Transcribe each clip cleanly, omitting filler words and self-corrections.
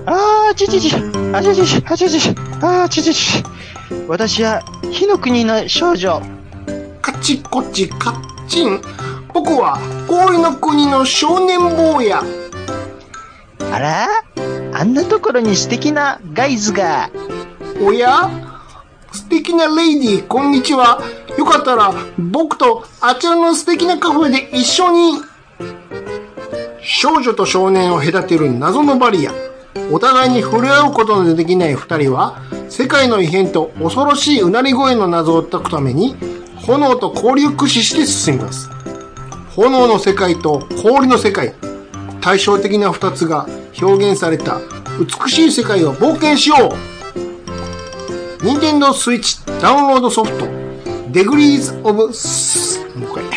あちちち、あちちち、あちちち、あちちち。私は火の国の少女。 カチコチカッチン。僕は氷の国の少年坊や。 あら？あんなところに素敵なガイズが。 おや？素敵なレイディー、こんにちは。よかったら僕とあちらの素敵なカフェで一緒に。少女と少年を隔てる謎のバリア。お互いに触れ合うことのできない二人は、世界の異変と恐ろしいうなり声の謎を解くために、炎と氷を駆使して進みます。炎の世界と氷の世界、対照的な二つが表現された美しい世界を冒険しよう。任天堂スイッチダウンロードソフト、Degrees of もう一回。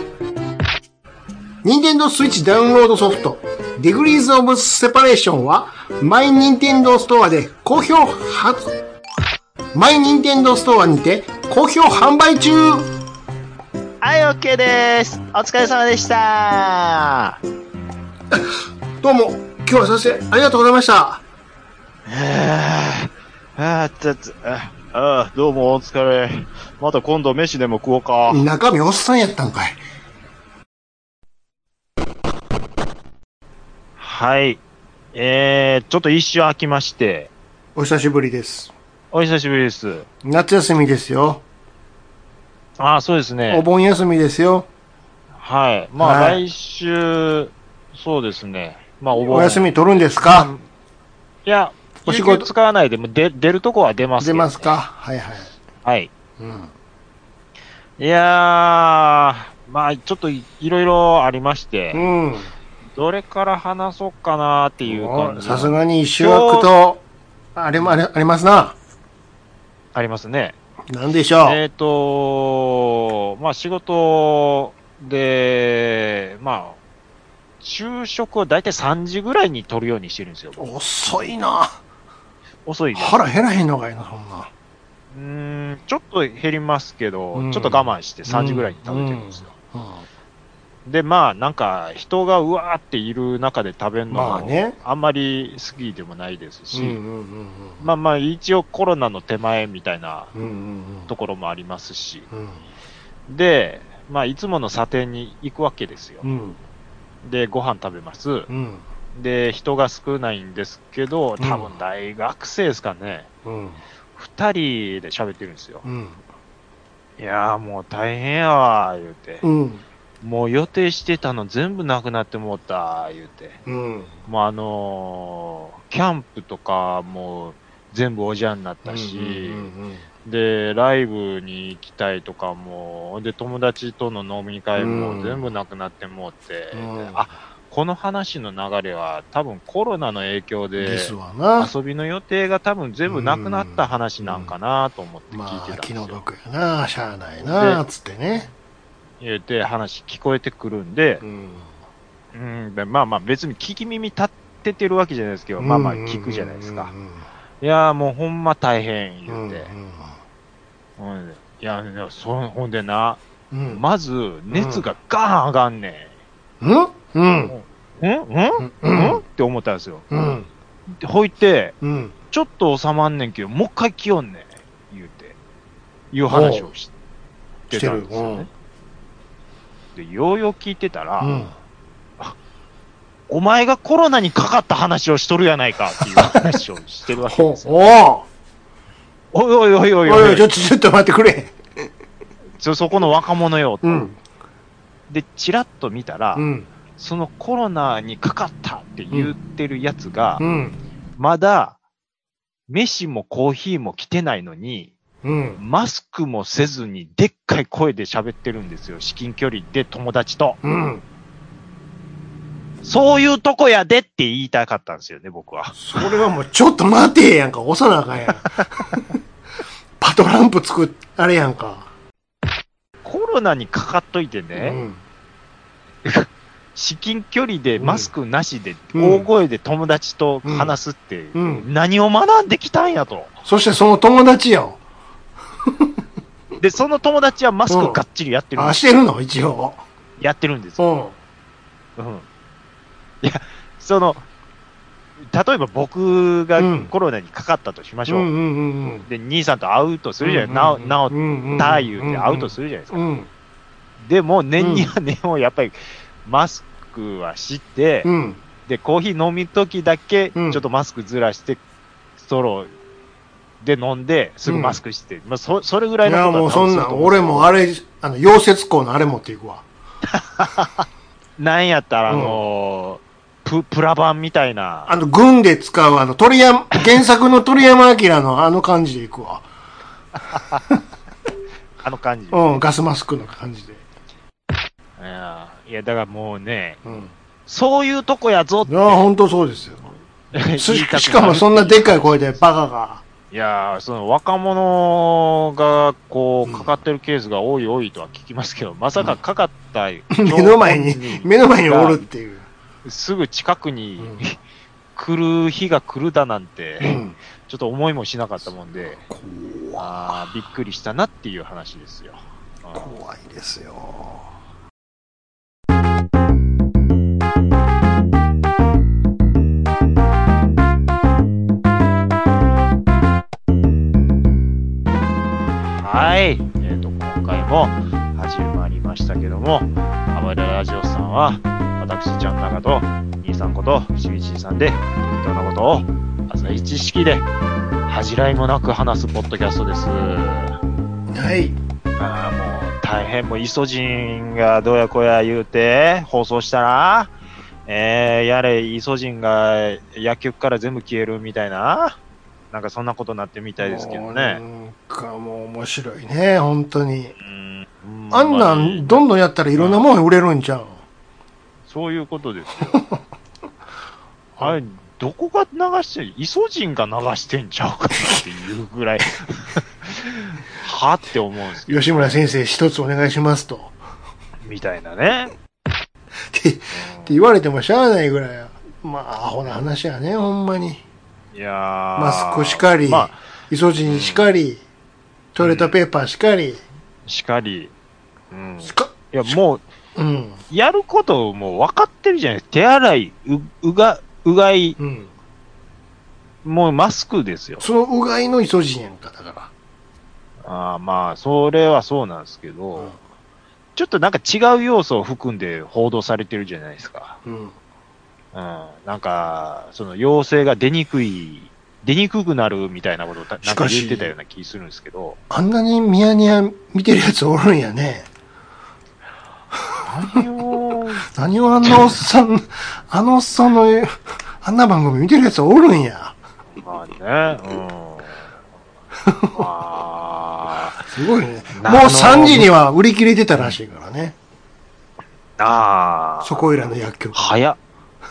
任天堂スイッチダウンロードソフト、Degrees of Separation は、マイニンテンドーストアでマイニンテンドーストアにて好評販売中。 はい、OK です。お疲れ様でした。 どうも、今日は先生、ありがとうございました。 どうもお疲れ。また今度飯でも食おうか。 中身おっさんやったんかい。 はい。ちょっと一瞬空きまして。 お久しぶりです。 お久しぶりです。 夏休みですよ。 ああ、そうですね。 お盆休みですよ。 はい。まあ、来週、そうですね。まあ、 お休み取るんですか？ いや、お仕事使わないでも出るとこは出ますけど、ね。 出ますか？はいはい。 はい。 うん。 いやー、まあ、ちょっといろいろありまして。 うん。 どれから話そうかなっていう感じ。 さすがに一週空くと、ありますな。 ありますね。 なんでしょう。まあ仕事で、まあ、昼食をだいたい3時ぐらいに取るようにしてるんですよ。 遅いな。 遅いです。 腹減らへんのかいな、そんな。ちょっと減りますけど、ちょっと我慢して3時ぐらいに食べてるんですよ。で、まあ、なんか、人がうわーっている中で食べるのも、あんまり好きでもないですし、まあまあ、一応コロナの手前みたいなところもありますし、で、まあ、いつもの査定に行くわけですよ。で、ご飯食べます。で、人が少ないんですけど、多分大学生ですかね。二人で喋ってるんですよ。いやー、もう大変やわー、言うて。もう予定してたの全部なくなってもうた、言うて。もうキャンプとかも全部おじゃんになったし、で、ライブに行きたいとかも、で、友達との飲み会も全部なくなってもうて、あ、この話の流れは多分コロナの影響で、遊びの予定が多分全部なくなった話なんかなと思って聞いてたんですよ。 気の毒やな、しゃあないな、つってね。 言うて話聞こえてくるんで、まあまあ別に聞き耳立ててるわけじゃないですけど、まあまあ聞くじゃないですか。いやーもうほんま大変言うて。いや、ほんでな、まず熱がガーン上がんねん。って思ったんですよ。ほいて、ちょっと収まんねんけど、もう一回来よんねん。言うて。いう話をしてたんですよね。で、ようよう聞いてたら、お前がコロナにかかった話をしとるやないかっていう話をしてるわけですよ。おいおいおいおいおい。 ちょっと待ってくれ。 そこの若者よ。で、チラッと見たら、そのコロナにかかったって言ってるやつが、まだ、飯もコーヒーも来てないのに、マスクもせずにでっかい声で喋ってるんですよ。至近距離で友達と。そういうとこやでって言いたかったんですよね、僕は。 それはもうちょっと待てやんか、押さなあかんやん。パトランプあれやんか。 コロナにかかっといてね、至近距離でマスクなしで大声で友達と話すって、何を学んできたんやと。 そしてその友達やん。 で、その友達はマスクがっちりやってるんです。 してるの一応。 やってるんですよ。いや、 例えば僕がコロナにかかったとしましょう。で、兄さんと会うとするじゃないですか。治った言うて会うとするじゃないですか。でも、年には年をやっぱりマスクはして、で、コーヒー飲むときだけ、ちょっとマスクずらして、ストローで飲んで、すぐマスクして。まあ、それぐらいのことは。 いや、もうそんな、俺もあれ、溶接工のあれ持っていくわ。 なんやったら、プラ版みたいな。 軍で使う、原作の鳥山明のあの感じでいくわ。 あの感じ。 ガスマスクの感じで。 いや、だからもうね、そういうとこやぞって。 いや、本当そうですよ。しかもそんなでっかい声でバカが。 いやその若者がこうかかってるケースが多いとは聞きますけど、まさかかかった目の前におるっていう。 すぐ近くに来る日が来るだなんて、ちょっと思いもしなかったもんで、びっくりしたなっていう話ですよ。 怖いですよ。 はい。今回も始まりましたけども、暴れラジオさんは、私、ちゃんなかと、兄さんこと、しびちさんで、いろんなことを、浅い知識で、恥じらいもなく話すポッドキャストです。 はい。 もう、大変もう、イソジンがどうやこうや言うて、放送したら、やれ、イソジンが薬局から全部消えるみたいな、なんかそんなことになってみたいですけどね。 なんかもう面白いね、本当に。あんなんどんどんやったらいろんなもん売れるんちゃう？ そういうことですよ。あれ、どこが流してる？イソジンが流してんちゃうかっていうぐらい、はって思うんですけど、 吉村先生一つお願いしますと。 みたいなね。 って言われてもしゃあないぐらい。まあ、アホな話やね、ほんまに。 いやマスクしかり、イソジンしかり、トイレットペーパーしかり。 しかり。いや、もう、やることも分かってるじゃないですか。手洗い、うがい、もうマスクですよ。 そのうがいのイソジンやんか、だから。 まあ、それはそうなんですけど、ちょっとなんか違う要素を含んで報道されてるじゃないですか。なんか、その陽性が出にくくなるみたいなことをなんか言ってたような気するんですけど。 あんなにミヤニヤ見てるやつおるんやね。何をあのおっさんの、あんな番組見てるやつおるんや。 まあね、 すごいね。もう3時には売り切れてたらしいからね。そこいらの薬局。 早っ。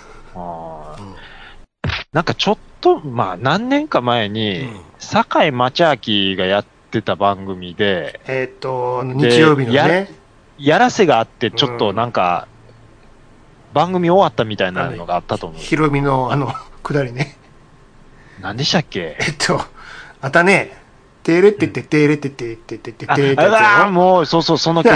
なんかちょっと、まあ何年か前に、堺町明がやってた番組で、 日曜日のね。 やらせがあって、ちょっとなんか、番組終わったみたいなのがあったと思う。 ヒロミのくだりね。 何でしたっけ？ あたね、てれってててれっててててててて。 もう、そう、その曲。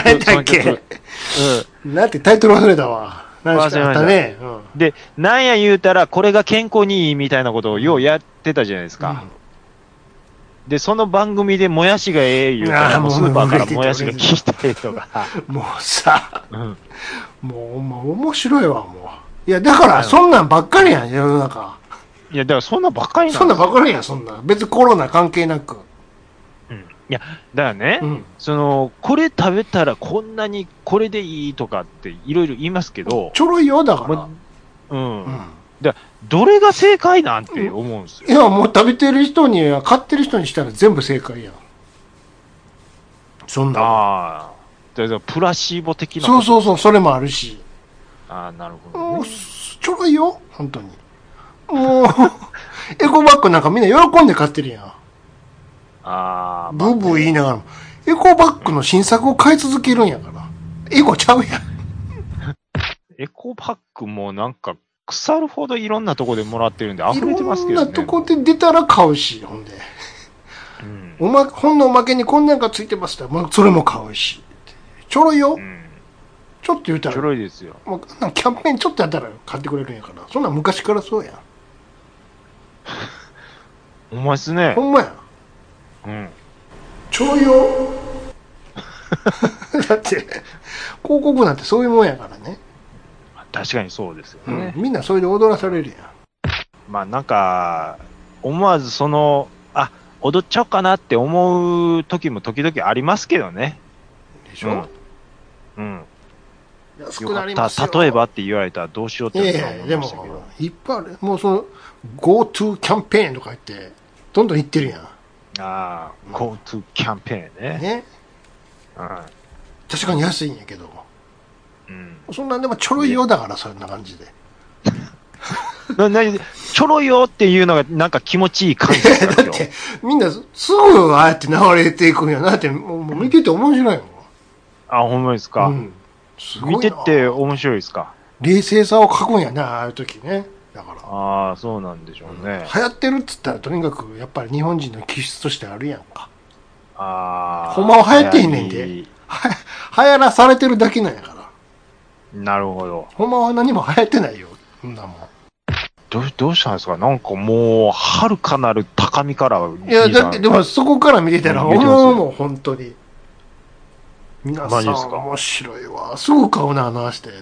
なんてタイトル忘れたわ。 忘れましたね。で、なんや言うたら、これが健康にいいみたいなことをようやってたじゃないですか。で、その番組でもやしがええ言うたら、スーパーからもやしが聞いたりとか。 もうさ、もう面白いわ、もう。いや、だから、そんなんばっかりやん、世の中。 いや、だからそんなんばっかりなんそんなんばっかりやん、そんなん。別にコロナ関係なく。 いや、だからね、これ食べたらこんなにこれでいいとかっていろいろ言いますけど。 ちょろいよ、だから。 どれが正解なんて思うんですよ。 いや、もう食べてる人に、買ってる人にしたら全部正解やん。そんな。 プラシーボ的な。 そう、それもあるし。 なるほど、ね。 ちょろいよ、本当に。もう、エコバッグなんかみんな喜んで買ってるやん。ブーブー言いながらも、エコバッグの新作を買い続けるんやから。エコちゃうやん。 エコバッグもなんか腐るほどいろんなとこでもらってるんで溢れてますけどね。 いろんなとこで出たら買うし、ほんで。本のおまけにこんなんがついてますって、それも買うし。ちょろいよ。ちょっと言うたら。 ちょろいですよ。 もうキャンペーンちょっとやったら買ってくれるんやから。そんなん昔からそうやん。 ほんまですね。 ほんまや。 うん。 ちょろいよ。だって、広告なんてそういうもんやからね。 確かにそうですよね。 みんなそれで踊らされるやん。 まあなんか、思わず踊っちゃおうかなって思う時も時々ありますけどね。 でしょ？ うん。 安よくなりますよ。 かった。例えばって言われたらどうしようって思いでましたけど。 も、いっぱいある。もうその、GoTo キャンペーンとか言って、どんどん行ってるやん。 ああ、GoTo キャンペーンね。 ね。 うん。 確かに安いんやけど。 うん。 そんなんでもちょろいよだから、そんな感じで。 ちょろいよっていうのがなんか気持ちいい感じですだって、みんなすぐああやって流れていくんやなって、もう見てて面白いもん。 あ、ほんまですか。 すごいな。 見てて面白いですか。 冷静さを書くんやな、ああいう時ね。だから。 ああ、そうなんでしょうね。 流行ってるっつったらとにかくやっぱり日本人の気質としてあるやんか。 ああ。 ほんまは流行ってへんねんで。流行らされてるだけなんやから。 なるほど。 ほんまは何も流行ってないよ。そんなもん。 どうしたんですか？なんかもう、遥かなる高みから。 いや、だってでもそこから見てたら、もう本当に。皆さん面白いわ。すぐ買うな、話してって。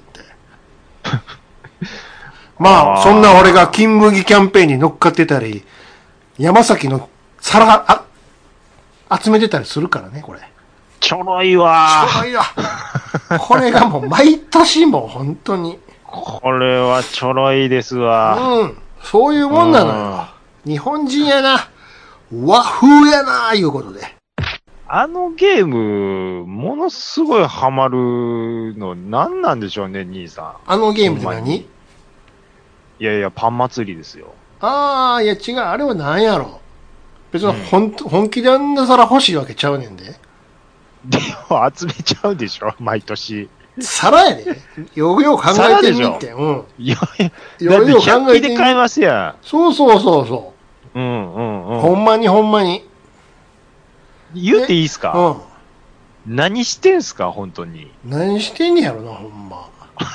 まあ、そんな俺が金麦キャンペーンに乗っかってたり、山崎の皿集めてたりするからね、これ。 ちょろいわ。 ちょろいわ。これがもう毎年もう本当に。 これはちょろいですわ。 そういうもんなのよ。日本人やな。和風やな、いうことで。 あのゲーム、ものすごいハマるの何なんでしょうね、兄さん。 あのゲームって何？ いや、パン祭りですよ。 ああ、いや違う、あれは何やろ。別に本気であんな皿欲しいわけちゃうねんで。 でも集めちゃうでしょ、毎年。 皿やで。よう考えてみて。 よう100均で買えますやん。 そう。ほんまに。 言っていいっすか？何してんすか、本当に。 何してんねやろな、ほんま。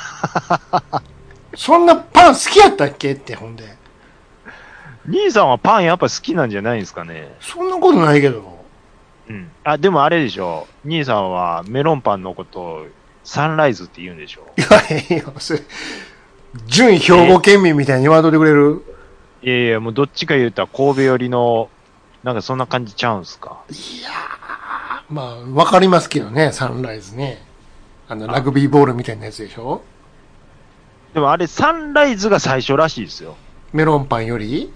そんなパン好きやったっけって、ほんで。 兄さんはパンやっぱ好きなんじゃないんですかね。 そんなことないけど。 あ、でもあれでしょ。兄さんはメロンパンのことをサンライズって言うんでしょ。 いや、それ、準兵庫県民みたいに言わんといてくれる？ いや、もうどっちか言うたら神戸寄りの、なんかそんな感じちゃうんすか。 いやー、まあ、わかりますけどね、サンライズね。ラグビーボールみたいなやつでしょ？ でもあれ、サンライズが最初らしいですよ。 メロンパンより。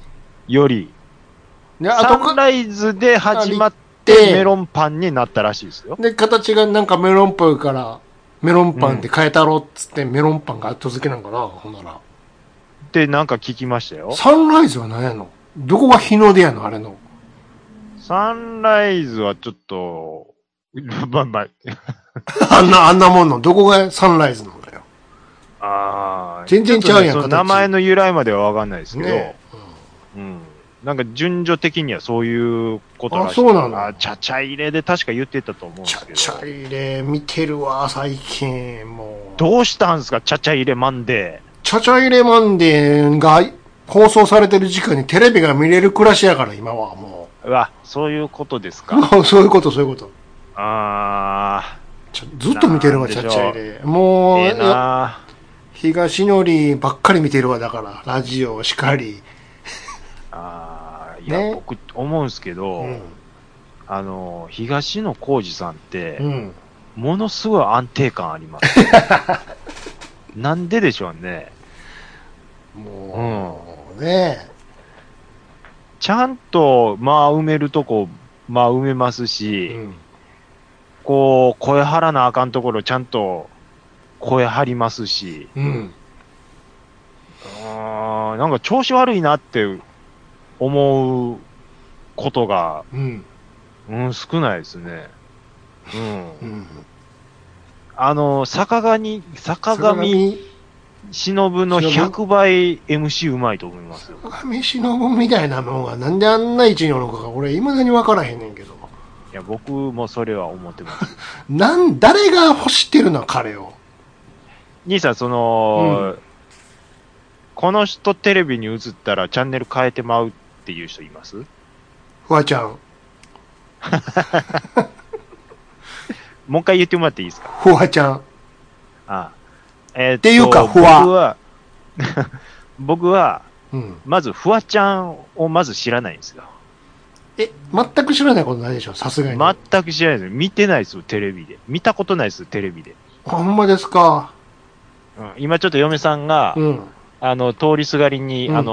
サンライズで始まってメロンパンになったらしいですよ。 で、形がなんかメロンっぽいから、メロンパンって変えたろっつってメロンパンが後付けなんかな、ほんなら。 ってなんか聞きましたよ。 サンライズは何やの？どこが日の出やのあれの。 サンライズはちょっと、 あんなもんの、どこがサンライズなのよ。全然ちゃうやん、 その名前の由来まではわかんないですけど、なんか順序的にはそういうことらしい。 そうなの。 ちゃちゃ入れで確か言ってたと思うんですけど。 ちゃちゃ入れ見てるわ、最近、もう。 どうしたんですか、ちゃちゃ入れマンデー。 ちゃちゃ入れマンデーが放送されてる時間にテレビが見れる暮らしやから、今はもう。そういうことですか。 そういうこと。ずっと見てるわ、ちゃちゃ入れ。もう、東のりばっかり見てるわ、だから、ラジオしかり。 僕思うんですけど、東野幸治さんって、ものすごい安定感あります。なんででしょうね。 もう、ね。 ちゃんと、埋めるとこ、埋めますし、こう、声張らなあかんところちゃんと声張りますし、なんか調子悪いなって思うことが、少ないですね。坂上忍の100倍 MC うまいと思いますよ。 坂上忍みたいなのがなんであんな位置におるのかが俺未だに分からへんねんけど。 いや、僕もそれは思ってます。 誰が欲してるの彼を。 兄さん、この人テレビに映ったらチャンネル変えてまうっていう人います？ フワちゃん。 もう一回言ってもらっていいですか？ フワちゃん。 っていうか、フワ。 僕は、 うん、 まずフワちゃんをまず知らないんですよ。 全く知らないことないでしょ、さすがに。 全く知らないです。見てないですよ、テレビで。見たことないです、テレビで。 ほんまですか。 うん、今ちょっと嫁さんが、 うん、 通りすがりに、 うん、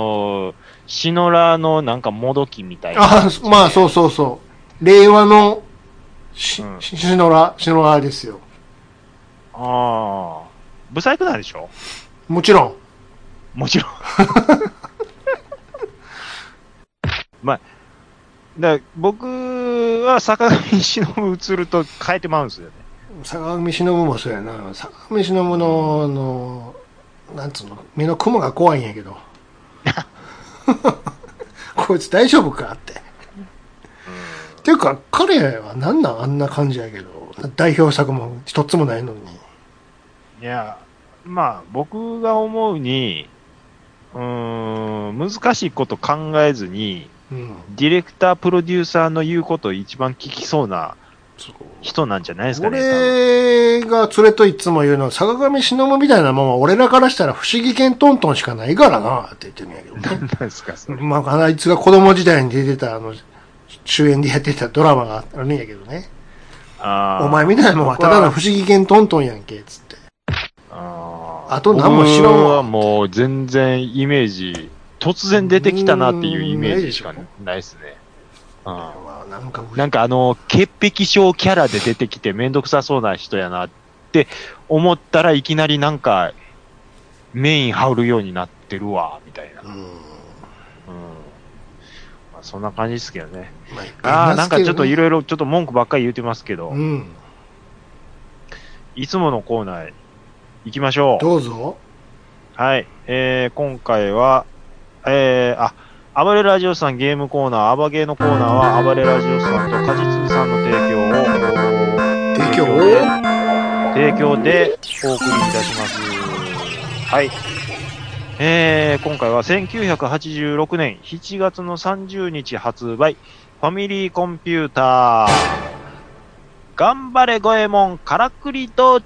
シノラのなんかもどきみたいな。 まあ、そうそうそう。令和のシノラですよ。 ああ。ブサイクなんでしょ？ もちろん。 もちろん。まあ、僕は坂上忍映ると変えてまうんですよね。 坂上忍もそうやな。坂上忍の、なんつうの、目の雲が怖いんやけど。こいつ大丈夫かって。っていうか、彼はなんなんあんな感じやけど、代表作も一つもないのに。 いや、まあ、僕が思うに、難しいこと考えずに、ディレクター、プロデューサーの言うことを一番聞きそうな人なんじゃないですかね。 俺が連れといつも言うのは、坂上忍みたいなもんは俺らからしたら不思議犬トントンしかないからなって言ってるんやけどね。 何ですか、それ。 まあ、あいつが子供時代に出てた主演でやってたドラマがあるんやけどね。お前みたいなもんはただの不思議犬トントンやんけ、つって。あと何も知らんわ。 僕はもう全然イメージ、突然出てきたなっていうイメージしかないですね。なんか潔癖症キャラで出てきてめんどくさそうな人やなって思ったらいきなりなんかメイン羽織るようになってるわ、みたいな。まあ、そんな感じですけどね。なんかちょっといろいろちょっと文句ばっかり言ってますけど、いつものコーナー行きましょう。 どうぞ。 はい。今回は、暴れラジオさんゲームコーナー、アバゲーのコーナーは、暴れラジオさんと果実さんの提供でお送りいたします。はい。今回は1986年7月の30日発売、ファミリーコンピューター、頑張れゴエモンからくり道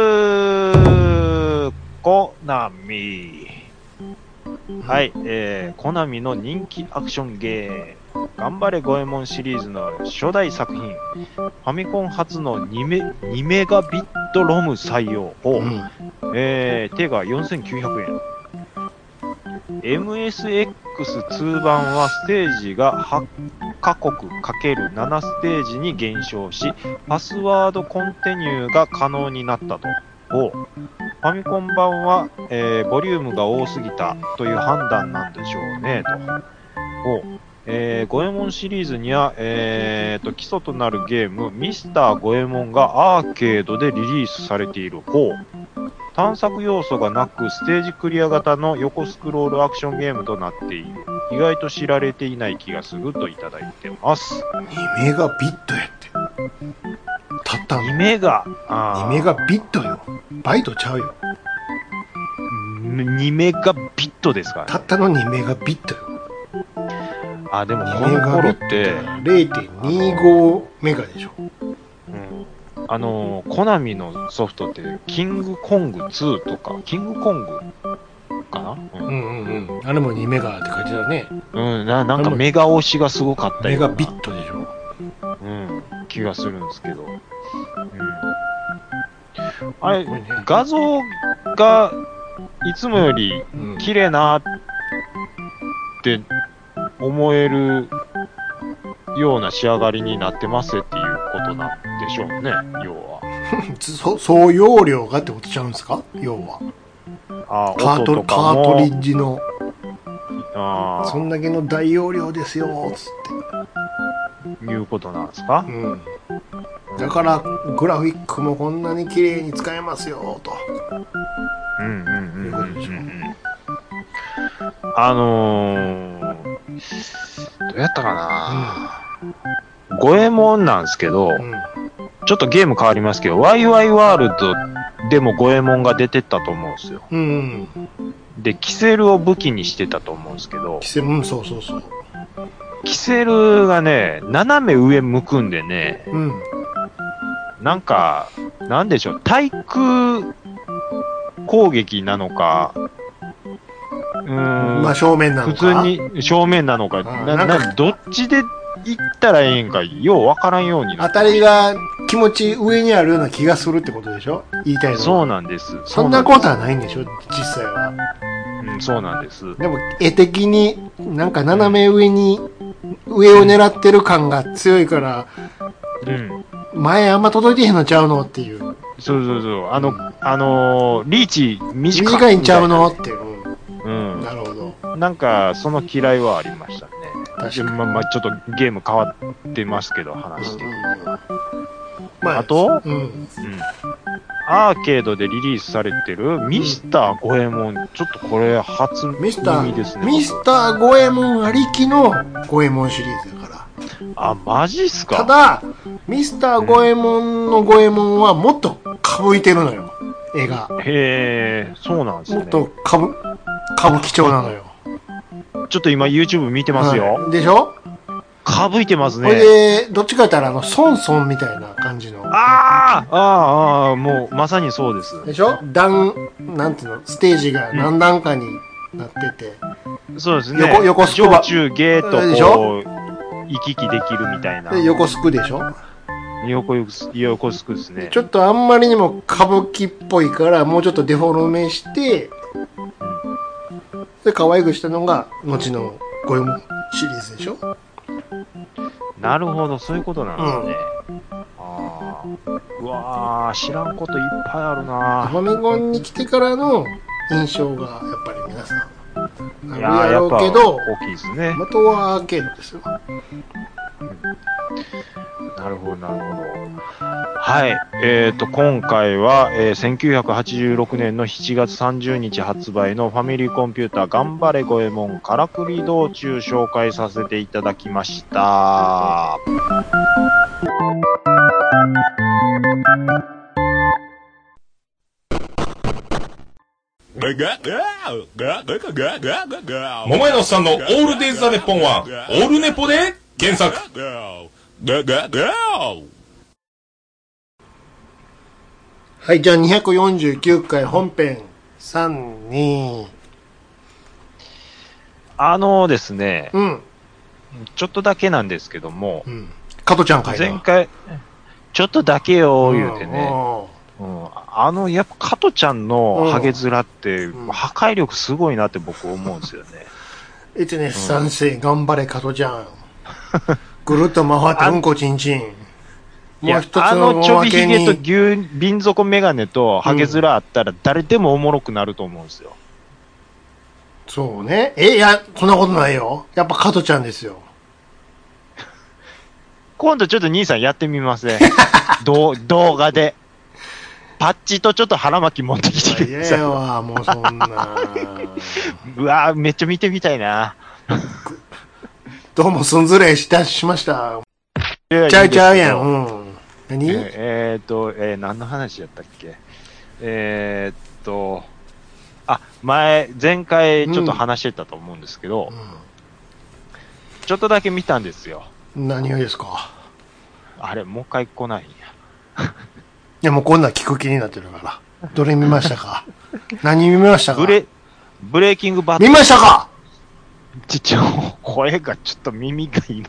中コナミ。はい、コナミの人気アクションゲーム、頑張れゴエモンシリーズの初代作品、ファミコン初の2メガビットロム採用を、手が4900円。MSX2 版はステージが8カ国 ×7 ステージに減少し、パスワードコンティニューが可能になったと。ファミコン版は、ボリュームが多すぎたという判断なんでしょうね、と。ゴエモンシリーズには、基礎となるゲーム、ミスターゴエモンがアーケードでリリースされている方。探索要素がなく、ステージクリア型の横スクロールアクションゲームとなっている。意外と知られていない気がするといただいてます。 2メガビットやって。たったの 2メガ。 2メガビットよ。バイトちゃうよ。 2メガビットですからね。 たったの2メガビットよ。 でもこの頃って、 0.25 メガでしょ。 コナミのソフトって、キングコング2とか、キングコングかな？ あれも2メガって書いてたね。 なんかメガ押しがすごかったような。 メガビットでしょ。 気がするんですけど。あれ、画像がいつもより綺麗なって思えるような仕上がりになってますっていうことなんでしょうね、要は。 総容量がってことちゃうんですか、要は。カートリッジの。そんだけの大容量ですよ、つって。 いうことなんですか？ だから、グラフィックもこんなに綺麗に使えますよ、と。いうことでしょ。 どうやったかな、ゴエモンなんですけど、ちょっとゲーム変わりますけど、ワイワイワールドでもゴエモンが出てったと思うんですよ。で、キセルを武器にしてたと思うんですけど。 キセル、そう。 キセルがね、斜め上向くんでね、 うん。 なんか、なんでしょう、対空攻撃なのか、 まあ正面なのか。 普通に正面なのか、どっちで行ったらええんか、ようわからんようにな当たりが気持ち上にあるような気がするってことでしょ、言いたいのは。 そうなんです。 そんなことはないんでしょ、実際は。 うん、そうなんです。 でも、絵的に、なんか斜め上に、上を狙ってる感が強いから、 うん。 前あんま届いてへんのちゃうのっていう。 そう。リーチ短いんちゃうのっていう。 うん。 なるほど。 なんか、その嫌いはありましたね。 確かに。 まあ、ちょっとゲーム変わってますけど、話して。 まあ、 あと、 うん。 アーケードでリリースされてるミスター五右衛門、ちょっとこれ初耳ですね。 ミスター五右衛門ありきの五右衛門シリーズだから。 あ、マジっすか。 ただ、ミスター五右衛門の五右衛門はもっとかぶいてるのよ、絵が。 へえ、そうなんですね。 もっと歌舞伎町なのよ。 ちょっと今 YouTube 見てますよ。 はい、でしょ、 かぶいてますね。 これで、どっちか言ったらソンソンみたいな感じの。 もうまさにそうです。 でしょ、なんていうの、ステージが何段かになってて。 そうですね。 横スクバ。 上中下とこう、行き来できるみたいな。 で、横スクでしょ、 横スクですね。 ちょっとあんまりにも歌舞伎っぽいから、もうちょっとデフォルメして、で、可愛くしたのが、後の五右衛門シリーズでしょ。 なるほど、そういうことなんですね。うわー、知らんこといっぱいあるな。 ファミコンに来てからの印象が、やっぱり皆さん、あるやろうけど、 大きいですね。 元はアーケードですよ。 なるほど、なるほど。はい。今回は、1986年の7月30日発売のファミリーコンピューター頑張れ五右衛門からくり道中紹介させていただきました。 桃屋のおっさんのオールデイズ・ザ・ネッポンはオールネポで検索。 はい、じゃあ249回本編3、2。 ですね、 うん。 ちょっとだけなんですけども、 うん。加トちゃんかいな。 前回、ちょっとだけよ、言うてね。やっぱ加トちゃんのハゲ面って、破壊力すごいなって僕思うんですよね。 1、2、3、4、頑張れ加トちゃん。ぐるっと回ってうんこちんちん。もう一つのちょびひげと瓶底メガネとハゲ面あったら誰でもおもろくなると思うんですよ。 そうね。いや、そんなことないよ。やっぱ加トちゃんですよ。 今度ちょっと兄さんやってみますね。動画で。パッチとちょっと腹巻き持ってきてください。 いやわ、もうそんな。 うわめっちゃ見てみたいな。 どうもすんずれしました。ちゃうやん。うん。何？ 何の話やったっけ？前回ちょっと話してたと思うんですけど、ちょっとだけ見たんですよ。 何をですか？ あれ、もう一回来ないんや。 いや、もうこんなん聞く気になってるから。どれ見ましたか？何見ましたか？ ブレイキングバット。 見ましたか？ 声がちょっと耳が今。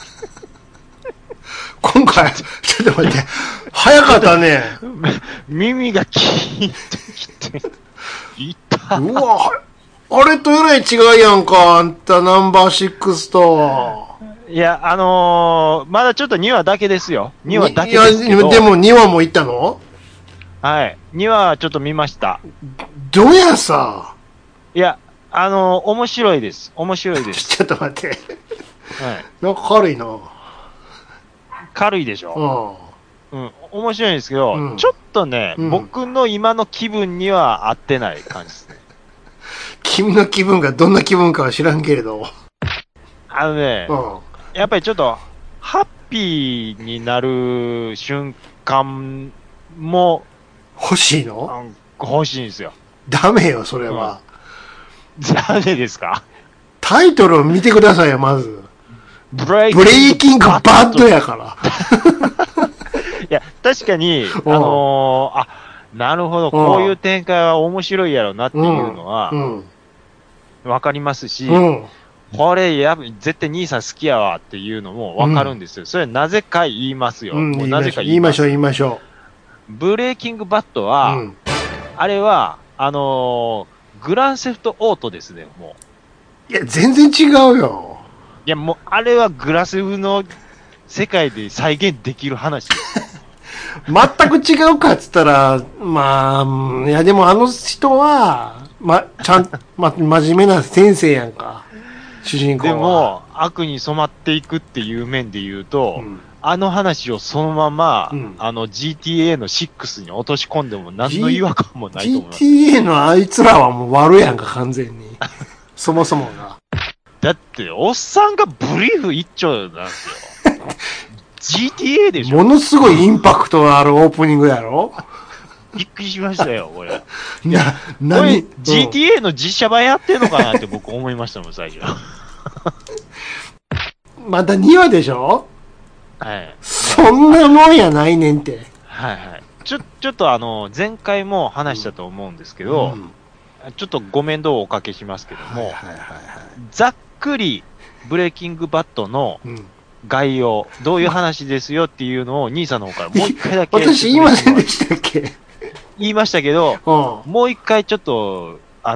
今回、ちょっと待って、早かったね。 耳がキーンときて。 うわ、あれとえらい違いやんか、あんたナンバー6と。 いや、まだちょっと2話だけですよ。2話だけですけど。 いや、でも2話も行ったの？ はい。2話ちょっと見ました。 どうやさ。 いや、面白いです。面白いです。 ちょっと待って。 はい。 なんか軽いな。 軽いでしょ。面白いんですけど、ちょっとね、僕の今の気分には合ってない感じですね。 君の気分がどんな気分かは知らんけれど。 やっぱりちょっと、ハッピーになる瞬間も、 欲しいの？ 欲しいんですよ。 ダメよ、それは。 ダメですか？ タイトルを見てくださいよ、まず。 ブレイキングバッドやから。 いや、確かに、なるほど、こういう展開は面白いやろなっていうのは、わかりますし、これ絶対兄さん好きやわっていうのもわかるんですよ。それなぜか言いますよ。もうなぜか言いましょう。 ブレイキングバッドは、あれは、グランセフトオートですね、もう。いや、全然違うよ。 いや、もう、あれはグラセフの世界で再現できる話です。 全く違うかっつったら、まあ、いや、でもあの人は、真面目な先生やんか。主人公は。 でも、悪に染まっていくっていう面で言うと、あの話をそのまま、GTA の6に落とし込んでも何の違和感もないと思います。 GTA のあいつらはもう悪やんか、完全に。そもそもが。 だって、おっさんがブリーフ一丁なんですよ。GTA でしょ。 ものすごいインパクトのあるオープニングやろ。 びっくりしましたよ、これ。これ GTA の実写版やってんのかなって僕思いましたもん、最初。 また2話でしょ。 はい。 そんなもんやないねんって。 はいはい。ちょっと前回も話したと思うんですけど、ちょっとご面倒をおかけしますけども、ざっくりブレイキングバッドの概要、どういう話ですよっていうのを兄さんの方からもう一回だけ。 私言いませんでしたっけ？ 言いましたけど、もう一回ちょっと、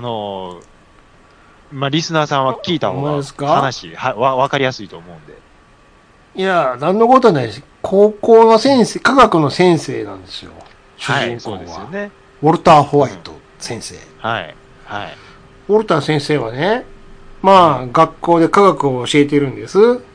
リスナーさんは聞いた方が話、わかりやすいと思うんで。 いや、なんのことないし、高校の先生、科学の先生なんですよ。主人公は。はい、そうですよね。ウォルター・ホワイト先生。 はい。はい。 ウォルター先生はね、まあ、学校で科学を教えてるんです。はい。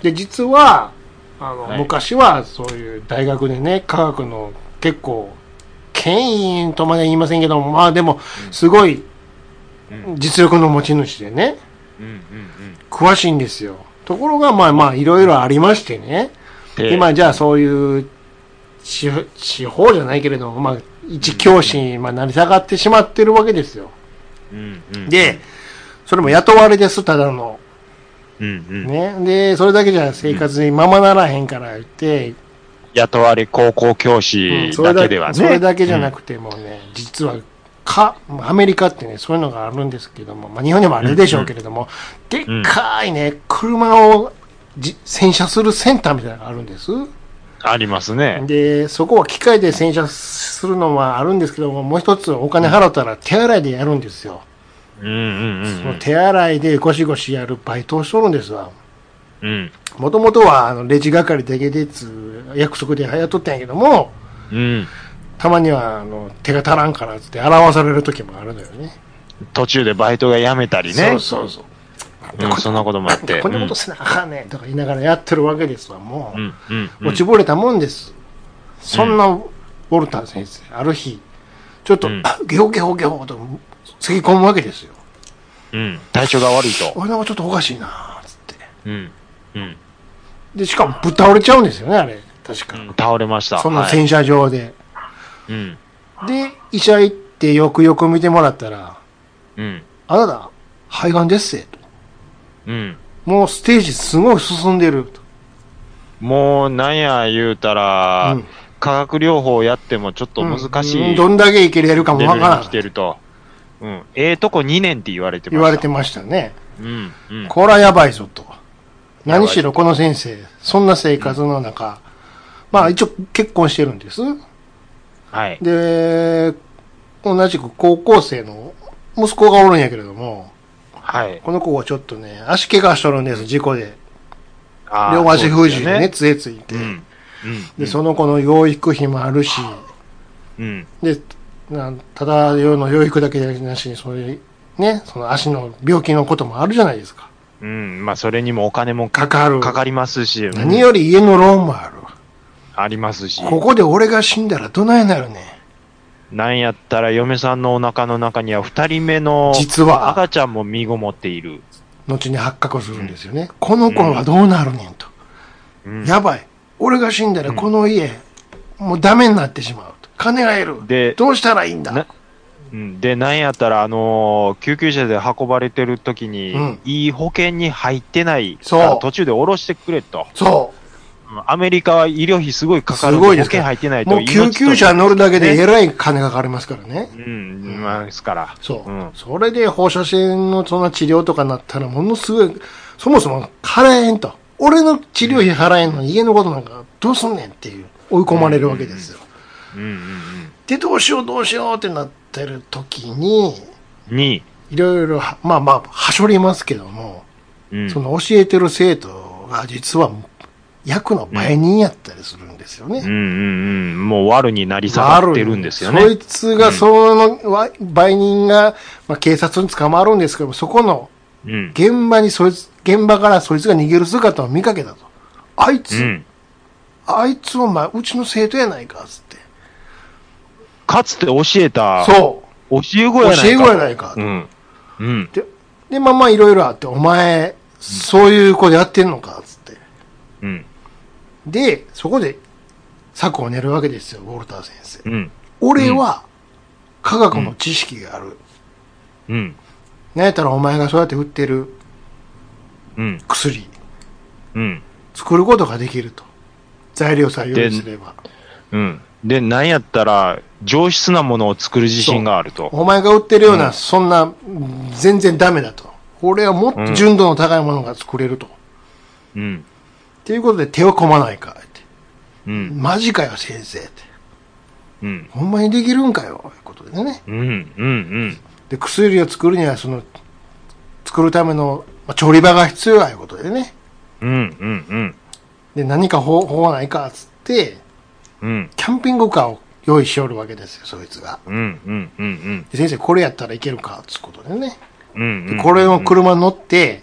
で、実は、昔はそういう大学でね、科学の結構、権威とまで言いませんけども、まあでも、すごい、実力の持ち主でね、詳しいんですよ。ところが、まあ、いろいろありましてね。今、じゃあそういう司法じゃないけれども、まあ、一教師に成り下がってしまってるわけですよ。で、それも雇われです、ただの。ね。で、それだけじゃ生活にままならへんから言って、 雇われ高校教師だけではね。 それだけじゃなくてもね、実は、アメリカってね、そういうのがあるんですけども、まあ日本にもあるでしょうけれども、でっかいね、車を洗車するセンターみたいなのがあるんです。 ありますね。 で、そこは機械で洗車するのはあるんですけども、もう一つお金払ったら手洗いでやるんですよ。その手洗いでゴシゴシやるバイトをしとるんですわ。もともとはレジ係だけで約束で雇ったんやけども、たまには手が足らんからって表される時もあるのよね。 途中でバイトが辞めたりね。 そう。 そんなこともあって。 こんなことせなあかんねんとか言いながらやってるわけですわ、もう。落ちぼれたもんです。そんなウォルター先生、ある日、ちょっと、ゲホゲホゲホとつぎ込むわけですよ。 体調が悪いと。 俺なんかちょっとおかしいなつって。で、しかもぶっ倒れちゃうんですよね、あれ。確か。 倒れました。 その洗車場で。で、医者行ってよくよく見てもらったら、あなた、肺がんですせと。もうステージすごい進んでると。 もうなんや言うたら、化学療法やってもちょっと難しい。 どんだけいけれるかもわからない。 来てると。とこ2年って言われてました。 言われてましたね。これはやばいぞと。何しろこの先生、そんな生活の中、まあ一応結婚してるんです。 はい。 で、同じく高校生の息子がおるんやけれども、 はい。 この子はちょっとね、足怪我しとるんです、事故で。両足不自由でね、杖ついて。で、その子の養育費もあるし、で、ただの養育だけでなしに、そういう、ね、その足の病気のこともあるじゃないですか。 まあそれにもお金もかかりますし。 何より家のローンもある。 ありますし。 ここで俺が死んだらどないなるね。 なんやったら嫁さんのお腹の中には2人目の実は赤ちゃんも身ごもっている。 後に発覚するんですよね。この子はどうなるねんと。やばい。俺が死んだらこの家、もうダメになってしまうと。金がいる。で、どうしたらいいんだ。 で、なんやったら、救急車で運ばれてる時に、いい保険に入ってないから途中で降ろしてくれと。 そう。 アメリカは医療費すごいかかる。 すごいです保険入ってないと。 もう救急車乗るだけでえらい金がかかりますからね。 まあ、ですから。 そう。それで放射線のそんな治療とかなったら、ものすごい、そもそも払えんと。俺の治療費払えんのに家のことなんかどうすんねんっていう、追い込まれるわけですよ。で、どうしようってなってる時に、いろいろ、まあ、はしょりますけども、その教えてる生徒が実は役の売人やったりするんですよね。 もう悪になり下がってるんですよね。 そいつが、その売人が、まあ、警察に捕まるんですけど、そこの現場からそいつが逃げる姿を見かけたと。あいつお前、うちの生徒やないか、つって。 かつて教えた。 そう。 教え子やないか。 で、まあいろいろあって、お前、そういう子でやってんのか、つって。で、そこで策を練るわけですよ、ウォルター先生。俺は、科学の知識がある。なんやったらお前がそうやって売ってる薬、作ることができると。材料さえ用意すれば。 で、なんやったら、上質なものを作る自信があると。 お前が売ってるような、そんな、全然ダメだと。俺はもっと純度の高いものが作れると。っていうことで手を込まないか、って。マジかよ、先生、って。ほんまにできるんかよ、ということでね。で、薬を作るには、作るための、調理場が必要や、ということでね。で、何か方法はないか、つって、キャンピングカーを用意しおるわけですよ、そいつが。で、先生、これやったらいけるか、つうことでね。で、これを車に乗って、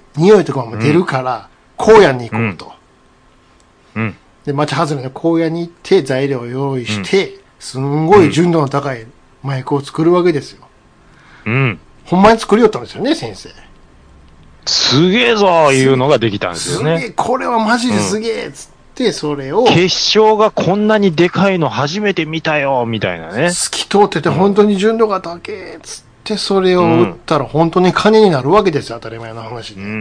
匂いとかも出るから、荒野に行こうと。で、町外れの荒野に行って、材料を用意して、すんごい純度の高い麻薬を作るわけですよ。ほんまに作りよったんですよね、先生。 すげえぞいうのができたんですよね。 すげえ、これはマジですげえ、つって、それを。 結晶がこんなにでかいの初めて見たよ、みたいなね。 透き通ってて本当に純度が高え、つって、それを売ったら本当に金になるわけですよ、当たり前の話で。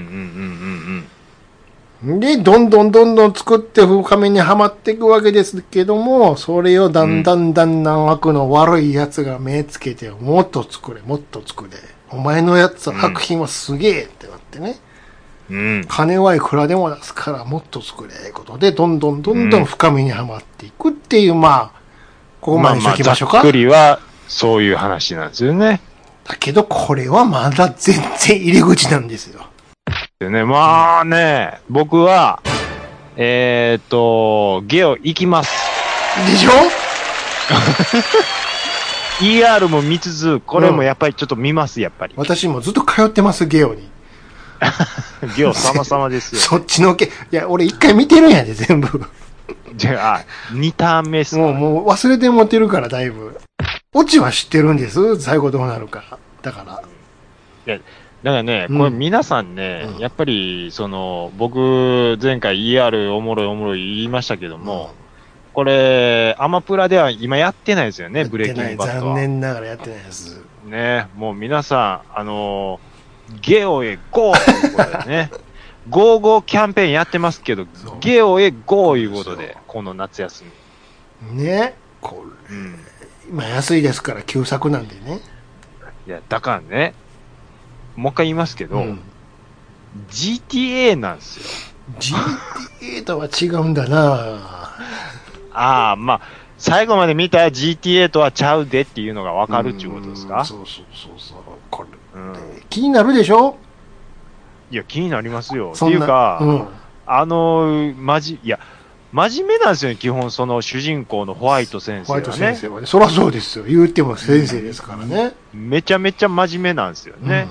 で、どんどん作って深めにはまっていくわけですけども、それをだんだん悪の悪い奴が目つけて、もっと作れ。お前のやつ、作品はすげえってなってね。金はいくらでも出すからもっと作れ。いうことで、どんどん深みにはまっていくっていう、まあ、ここまでにしときましょうか。 ざっくりは、そういう話なんですよね。 だけど、これはまだ全然入り口なんですよ。 でね、まあね、僕は、ゲオ行きます。 でしょ ER も見つつ、これもやっぱりちょっと見ます、やっぱり。 私もずっと通ってます、ゲオに。 ゲオ様ですよ。 そっちのいや、俺一回見てるんやで、全部。 じゃあ、2ターン目っすか。 もう忘れて持ってるから、だいぶ。オチは知ってるんです、最後どうなるか。だから。 いや、だからね、これ皆さんね、やっぱり、僕、前回 ER おもろい言いましたけども、これ、アマプラでは今やってないですよね、ブレイキングバットは。 残念ながらやってないです。 ね、もう皆さん、ゲオへゴーということでね、ゴーゴーキャンペーンやってますけど、ゲオへゴーいうことで、この夏休み。ね、これ、今安いですから旧作なんでね。 いや、だからね、もう一回言いますけど、GTA なんですよ。 GTA とは違うんだなああ、まあ、最後まで見た GTA とはちゃうでっていうのが分かるっていうことですか？ そう。これ、気になるでしょ？ いや、気になりますよ。っていうか、真面目なんですよね、基本、主人公のホワイト先生はね。ホワイト先生はね。 そりゃそうですよ。言っても先生ですからね。 めちゃめちゃ真面目なんですよね。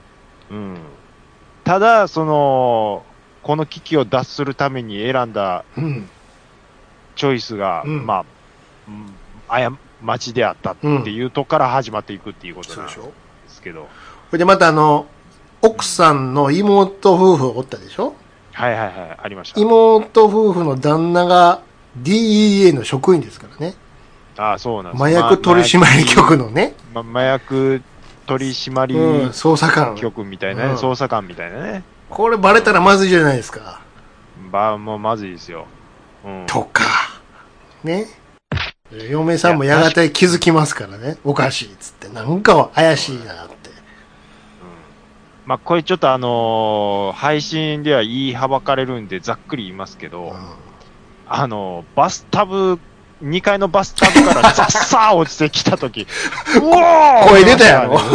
ただ、この危機を脱するために選んだ、チョイスが、まあ、過ちであったっていうとこから始まっていくっていうことなんですけど。 それでまた奥さんの妹夫婦おったでしょ？ はい、ありました。 妹夫婦の旦那が DEA の職員ですからね。 ああ、そうなんです。 麻薬取締局のね。 麻薬取締捜査官局みたいなね、捜査官みたいなね。 これバレたらまずいじゃないですか。 もうまずいですよ。 とか。ね。嫁さんもやがて気づきますからね。おかしいっつって。なんか怪しいなって。 まあ、これちょっと配信では言いはばかれるんでざっくり言いますけど、バスタブ、2階のバスタブからザッサー落ちてきたとき、うおー声出たやろ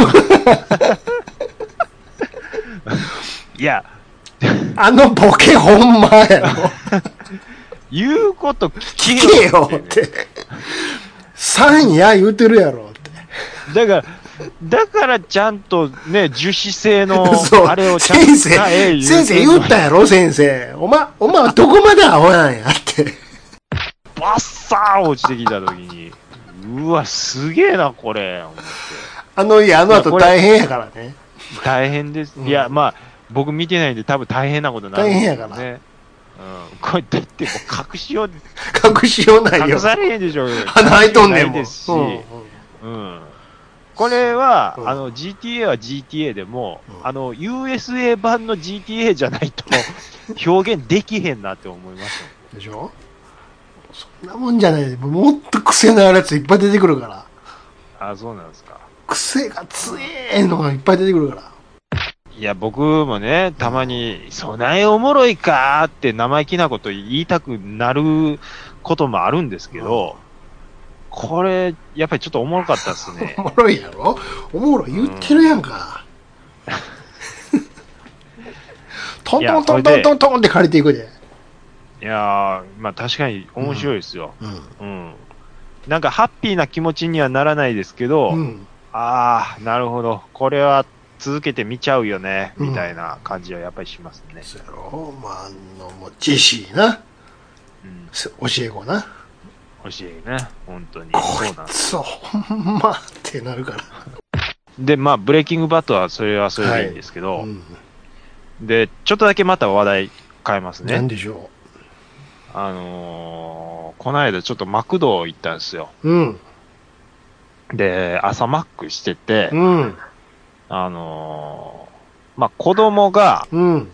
いや、 あのボケほんまやろ言うこと聞けよって。3や言うてるやろって。 だからちゃんとね、樹脂製のあれをちゃんと先生言ったやろ先生。お前はどこまでアホなんやって。 バッサー落ちてきたときに、うわ、すげえな、これ。思ってあの後大変やからね。 大変です。いや、まあ、僕見てないんで多分大変なことになるんですよね。大変やから。これだってもう隠しようないよ。隠されへんでしょ。 鼻開いとんねんもん。 ですし、これは、GTA は GTA でも、USA 版の GTA じゃないと表現できへんなって思いますよ。 でしょ？そんなもんじゃない。もっと癖のあるやついっぱい出てくるから。 あ、そうなんですか。 癖が強えのがいっぱい出てくるから。 いや、僕もね、たまに、そないおもろいかーって生意気なこと言いたくなることもあるんですけど、これ、やっぱりちょっとおもろかったですね。 おもろいやろ？おもろい言ってるやんか。トントントントントントンって借りていくで。 いやー、まあ確かに面白いですよ。なんかハッピーな気持ちにはならないですけど、あー、なるほど。これは続けて見ちゃうよね、みたいな感じはやっぱりしますね。 そうやろ？まあ、もうジェシーな。教え子な。 教えね、本当に。 そうなんです。ほんまってなるから。 で、まあ、ブレイキングバットはそれはそれでいいんですけど、で、ちょっとだけまた話題変えますね。 なんでしょう。この間ちょっとマクド行ったんですよ。で、朝マックしてて、まあ、子供が、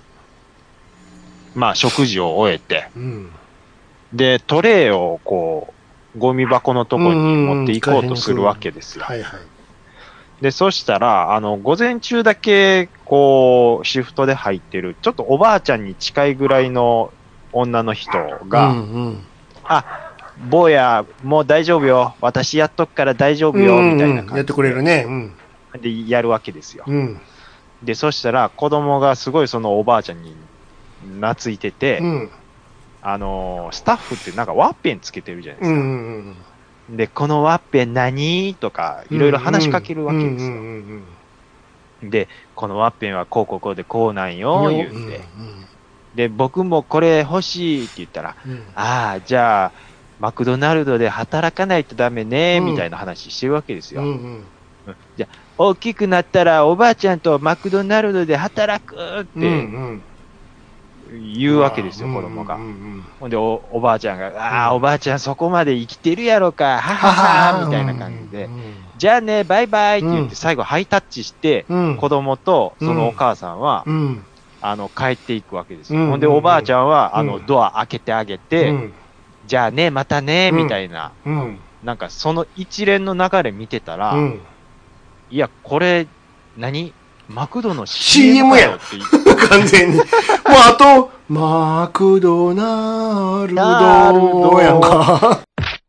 まあ、食事を終えて、で、トレイをこう、ゴミ箱のとこに持っていこうとするわけですよ。で、そしたら、午前中だけ、こう、シフトで入ってる、ちょっとおばあちゃんに近いぐらいの女の人が、あ、坊や、もう大丈夫よ。私やっとくから大丈夫よ。みたいな感じで。 やってくれるね。 で、やるわけですよ。で、そしたら、子供がすごいそのおばあちゃんに懐いてて、スタッフってなんかワッペンつけてるじゃないですか。で、このワッペン何とか、いろいろ話しかけるわけですよ。で、このワッペンはこうこうこうでこうなんよ、言って。で、僕もこれ欲しいって言ったら、ああ、じゃあ、マクドナルドで働かないとダメね、みたいな話してるわけですよ。じゃあ、大きくなったらおばあちゃんとマクドナルドで働くって言うわけですよ、子供が。ほんでおばあちゃんが、ああ、おばあちゃんそこまで生きてるやろか、ははは、みたいな感じで、じゃあね、バイバイって言って最後ハイタッチして、子供とそのお母さんは、帰っていくわけですよ。ほんでおばあちゃんは、ドア開けてあげて、じゃあね、またね、みたいな、なんかその一連の流れ見てたら、いや、これ、マクドの CM やって完全に。もうあと、マクドナルドやんか。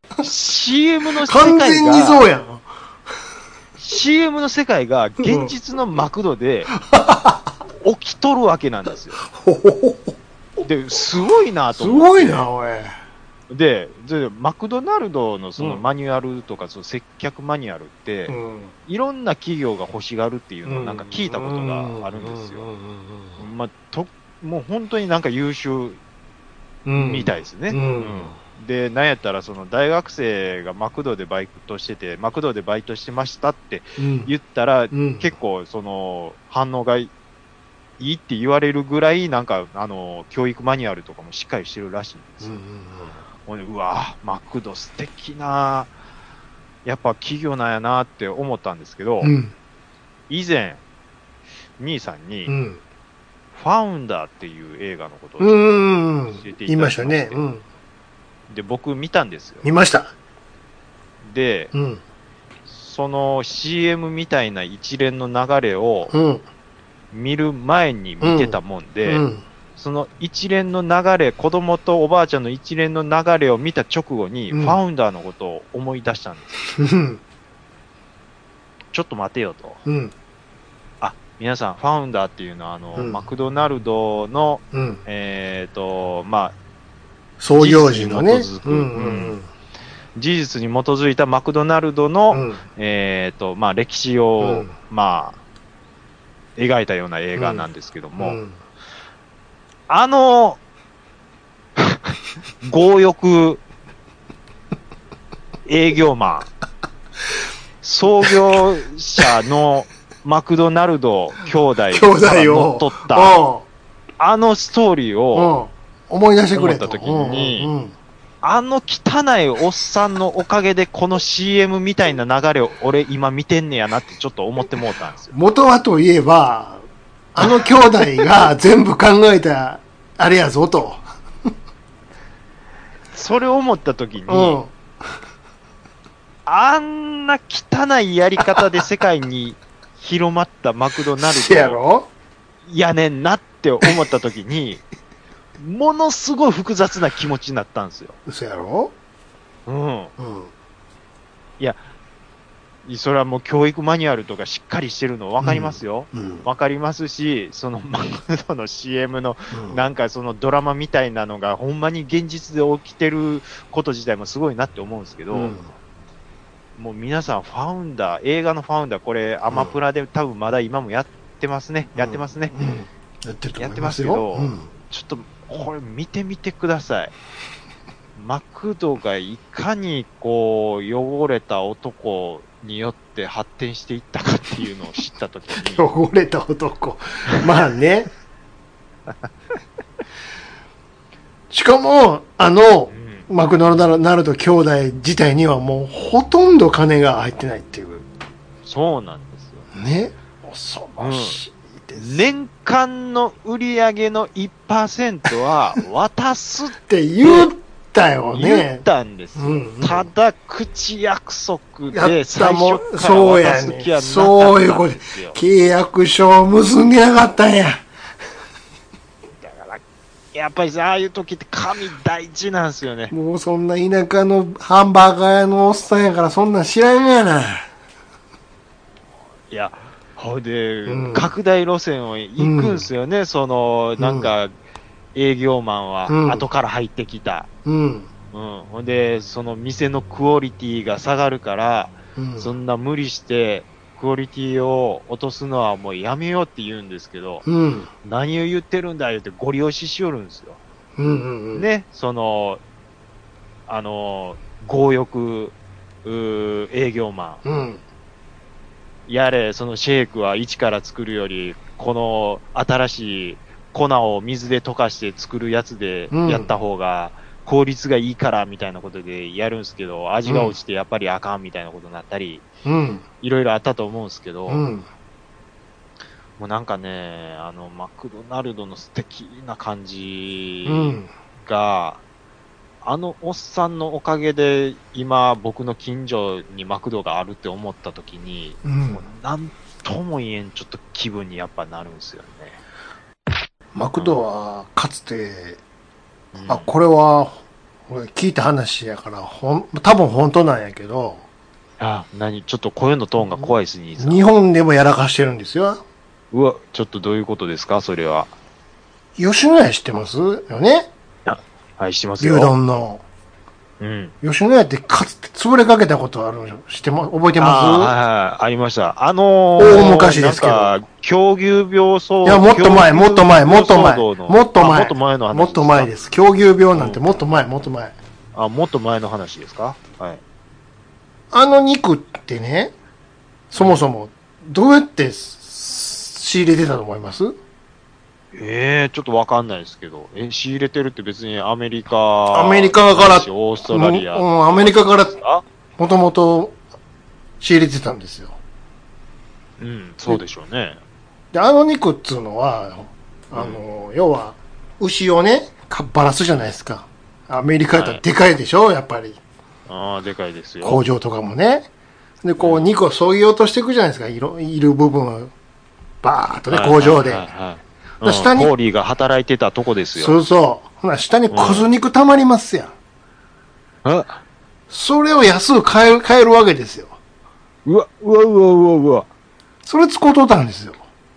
CM の世界が、 完全にそうやん。 CM の世界が現実のマクドで起きとるわけなんですよ。で、すごいなと思って。 すごいな、おい。 で、マクドナルドのそのマニュアルとか、その接客マニュアルって、いろんな企業が欲しがるっていうのをなんか聞いたことがあるんですよ。もう本当になんか優秀みたいですね。で、なんやったらその大学生がマクドでバイトしてて、マクドでバイトしてましたって言ったら、結構その反応がいいって言われるぐらい、なんか教育マニュアルとかもしっかりしてるらしいんですよ。うわ、マクド素敵なやっぱ企業なんやなって思ったんですけど、 うん。 以前、兄さんに、 うん。 ファウンダーっていう映画のことを教えてい言いまただきまして、 したね。うん。 で、僕見たんですよ。 見ました。 で、 うん。 その CM みたいな一連の流れをうん。 見る前に見てたもんで、 うん。 その一連の流れ、子供とおばあちゃんの一連の流れを見た直後に、ファウンダーのことを思い出したんですよ。 うん。 ちょっと待てよと。 うん。 皆さん、ファウンダーっていうのは、マクドナルドの、 うん。 まあ、 創業時のね。 事実に基づいたマクドナルドの、まあ、歴史を、まあ、描いたような映画なんですけども、強欲営業マン、創業者のマクドナルド兄弟が乗っ取った、ストーリーを思い出してくれたときに、汚いおっさんのおかげでこの CM みたいな流れを俺今見てんねやなってちょっと思ってもうたんですよ。 元はといえば、兄弟が全部考えたあれやぞと。 それを思ったときに、あんな汚いやり方で世界に広まったマクドナルドやねんなって思ったときに、ものすごい複雑な気持ちになったんですよ。 嘘やろ？ いや、それはもう教育マニュアルとかしっかりしてるの分かりますよ。分かりますし、そのマクドの CM のなんかそのドラマみたいなのがほんまに現実で起きてること自体もすごいなって思うんですけど、もう皆さんファウンダー、映画のファウンダー、これアマプラで多分まだ今もやってますね。やってますね。 やってると思いやってまよ。 ますすけど、ちょっとこれ見てみてください。マクドがいかにこう汚れた男によって発展していったかっていうのを知ったときに汚れた男。まあね。しかも、マクドナルド兄弟自体にはもうほとんど金が入ってないっていう。 そうなんですよ。 ね。恐ろしいです。 年間の売り上げの 1% は渡すって言ったよね。 言ったんですよ。ただ、口約束で最も初から渡す気はなかったんですよ。 そういうこと。契約書を結んでなかったんや。 だから、やっぱりああいう時って神大事なんですよね。 もうそんな田舎のハンバーガー屋のおっさんやからそんなん知らんやな。 いや、ほいで、拡大路線を行くんすよね、その、なんか、営業マンは、後から入ってきた。ほんで、その店のクオリティが下がるから、そんな無理して、クオリティを落とすのはもうやめようって言うんですけど、何を言ってるんだ言ってご利用ししよるんですよ。ね、その、強欲、営業マン。やれ、そのシェイクは一から作るより、この新しい粉を水で溶かして作るやつでやった方が効率がいいからみたいなことでやるんですけど、味が落ちてやっぱりあかんみたいなことになったり、いろいろあったと思うんですけど、もうなんかね、マクドナルドの素敵な感じが、おっさんのおかげで今僕の近所にマクドがあるって思った時に、もうなんとも言えんちょっと気分にやっぱなるんですよね。 マクドはかつて、これは俺聞いた話やから多分本当なんやけど、 ちょっと声のトーンが怖いですね。 日本でもやらかしてるんですよ。 うわ、ちょっとどういうことですかそれは。 吉野家知ってますよね？ はい、知ってますよ。 牛丼の。吉野家ってかつて潰れかけたことあるの覚えてます？ ありました。 大昔ですけど。 なんか、狂牛病騒動。 いや、もっと前の話。もっと前です。狂牛病なんてもっと前。 もっと前の話ですか？はい。 肉ってね、そもそも、どうやって仕入れてたと思います？ ちょっとわかんないですけど。仕入れてるって別にアメリカから、 オーストラリア。アメリカから、もともと仕入れてたんですよ。 うん、そうでしょうね。 で、あの肉っつうのは、要は、牛をね、かっぱらすじゃないですか。アメリカやったらでかいでしょ、やっぱり。 ああ、でかいですよ。 工場とかもね。で、こう、肉を削ぎ落としていくじゃないですか。いる部分を、バーっとね、工場で。 下に。コーリーが働いてたとこですよ。 そうそう。ほな、下に小ず肉溜まりますやん。それを安く買えるわけですよ。 うわ。 それ使うとったんですよ。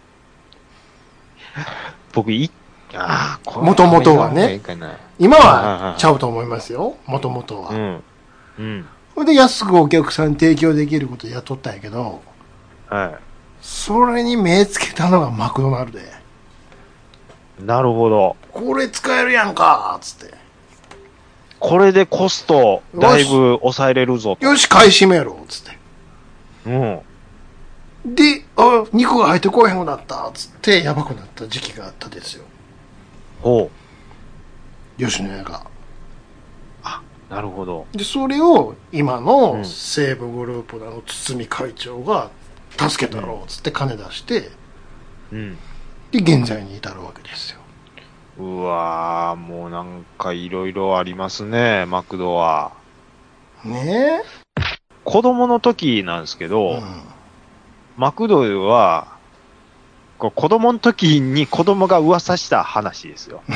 僕、 もともとはね。今はちゃうと思いますよ。もともとは。それで安くお客さんに提供できることをやっとったんやけど、それに目つけたのがマクドナルドで。 なるほど。 これ使えるやんかつって。 これでコストだいぶ抑えれるぞと。 よし、買い占めろつって。 うん。 で、肉が入ってこへんくなったつってやばくなった時期があったですよ。 ほう。吉野家が。 なるほど。 で、それを今の西武グループの堤会長が助けたろうつって金出して、で、現在に至るわけですよ。 うわー、もうなんかいろいろありますね、マクドは。 ねえ。 子供の時なんですけど、マクドは、子供の時に子供が噂した話ですよ。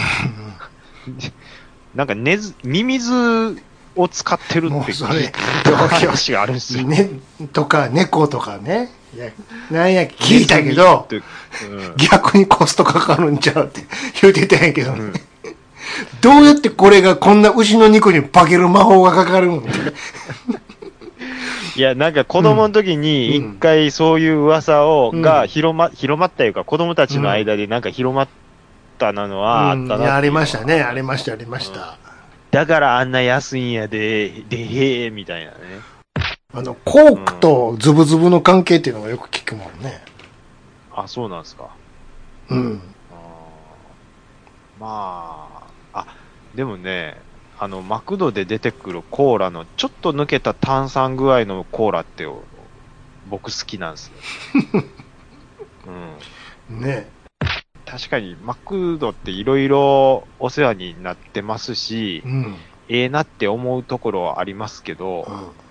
なんかミミズを使ってるって聞いた話があるんですよ。 とか、猫とかね。いや、なんや、聞いたけど、逆にコストかかるんちゃうって言うてたんやけどね。どうやってこれがこんな牛の肉に化ける魔法がかかるんいや、なんか子供の時に一回そういう噂が広まったいうか、子供たちの間でなんか広まったのはあったな。 ありましたね、ありました。 だからあんな安いんやでへーみたいなね。 コークとズブズブの関係っていうのがよく聞くもんね。 あ、そうなんですか。でもね、マクドで出てくるコーラのちょっと抜けた炭酸具合のコーラって僕好きなんですよ。 ね。 確かにマクドっていろいろお世話になってますし、ええなって思うところはありますけど、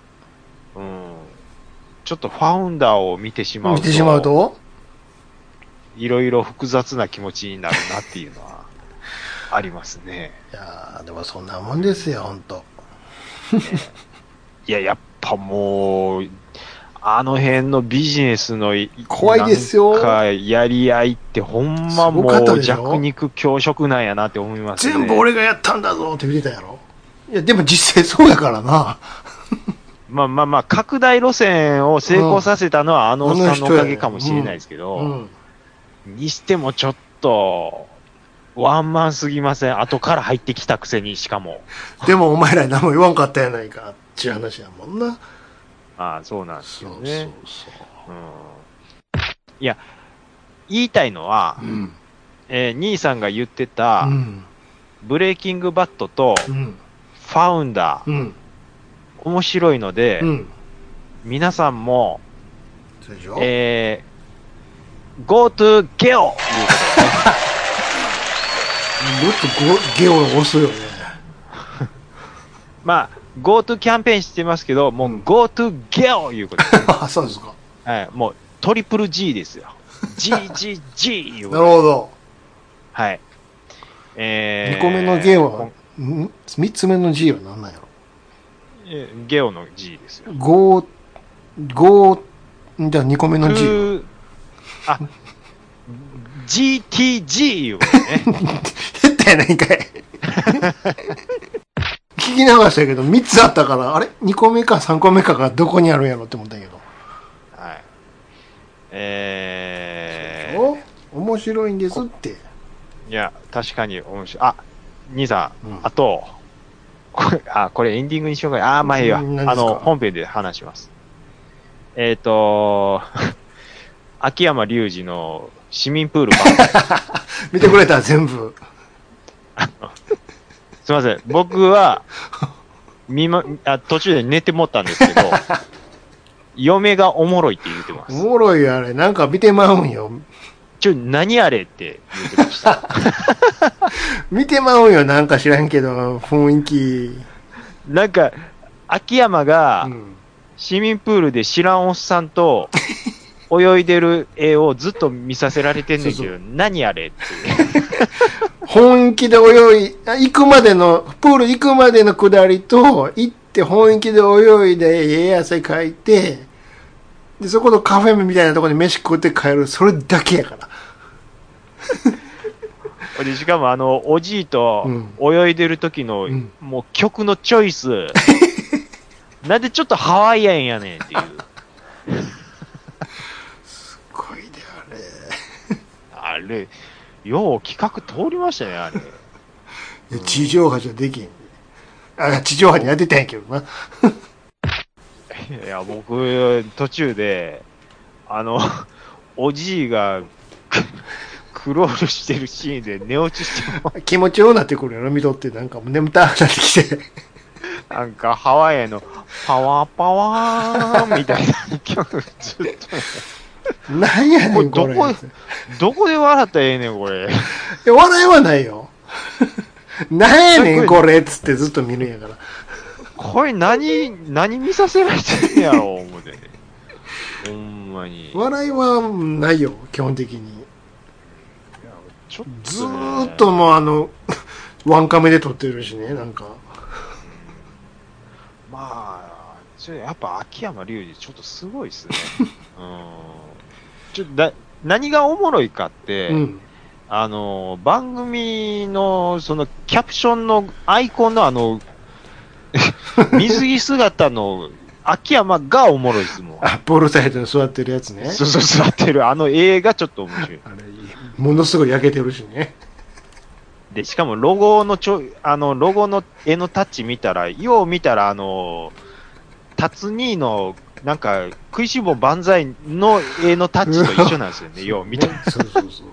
ちょっとファウンダーを見てしまうと、いろいろ複雑な気持ちになるなっていうのはありますね。 いやー、でもそんなもんですよ、ほんと。 いや、やっぱもう、あの辺のビジネスの怖いですよ。 なんかやり合いってほんまもう弱肉強食なんやなって思いますね。 全部俺がやったんだぞって言ってたやろ。いや、でも実際そうやからな。 まあ、拡大路線を成功させたのはあのおっさんのおかげかもしれないですけど、にしてもちょっと、ワンマンすぎません。後から入ってきたくせに、しかも。 でもお前ら何も言わんかったやないかっていう話やもんな。 ああ、そうなんですよね。いや、言いたいのは、兄さんが言ってた、ブレイキングバットと、ファウンダー、面白いので、皆さんも、Go to Geo! もっとゲオを押すよね。 まあ、Go to キャンペーンしてますけど、もう Go to Geo! いうことです。 あ、そうですか。 はい、もうトリプル G ですよ。G いうこと。 なるほど。 はい。 2個目のゲオは、3つ目の G は何なんやろ。 ゲオの G ですよ。 じゃあ2個目の G。 あ、GTG いうことね。 減ったやないかい。聞き流したけど、3つあったから、あれ ?2 個目か3個目かがどこにあるんやろって思ったけど。 はい。 面白いんですって。 いや、確かに面白い。あ、兄さん、あと、これエンディングにしようか。まあいいわ。本編で話します。秋山隆二の市民プール見てくれた全部。 すいません。僕は、途中で寝てもったんですけど、 嫁がおもろいって言ってます。 おもろいよ、あれ。なんか見てまうんよ。 何あれって言ってました。 見てまうんよ、なんか知らんけど、雰囲気。 なんか、秋山が、市民プールで知らんおっさんと、泳いでる絵をずっと見させられてんねんけど、何あれって。 本気で行くまでの、プール行くまでの下りと、行って本気で泳いで、汗かいて、で、そこのカフェみたいなところで飯食って帰る、それだけやから。 でしかもおじいと泳いでる時の、もう曲のチョイス。なんでちょっとハワイアンやねんっていう。 すごいで、 あれ、よう企画通りましたね、あれ。 地上波じゃできん。地上波でやってたんやけどな。 いや、僕、途中で、おじいが、クロールしてるシーンで寝落ちしても気持ちようなってくるやろ、見とって、なんかもう眠たくなってきて。 なんかハワイのパワーパワーみたいな曲ずっと。なんやねん、これ。 どこで笑ったらええねん、これ。 笑いはないよ。なんやねん、これっつってずっと見るんやから。 これ何見させられてんやろ、思うてね。ほんまに。 笑いはないよ、基本的に。 ちょっとね、 ずーっともうワンカメで撮ってるしね、なんか。 まあ、やっぱ秋山隆二ちょっとすごいっすね。何がおもろいかって、番組のそのキャプションのアイコンの水着姿の秋山がおもろいっすもん。 ポールサイドに座ってるやつね。 そう、座ってる絵がちょっと面白い。 あれ、ものすごい焼けてるしね。 で、しかもロゴのロゴの絵のタッチ見たら、よう見たらタツニーの、なんか、食いしん坊万歳の絵のタッチと一緒なんですよね、よう見たら。 そう。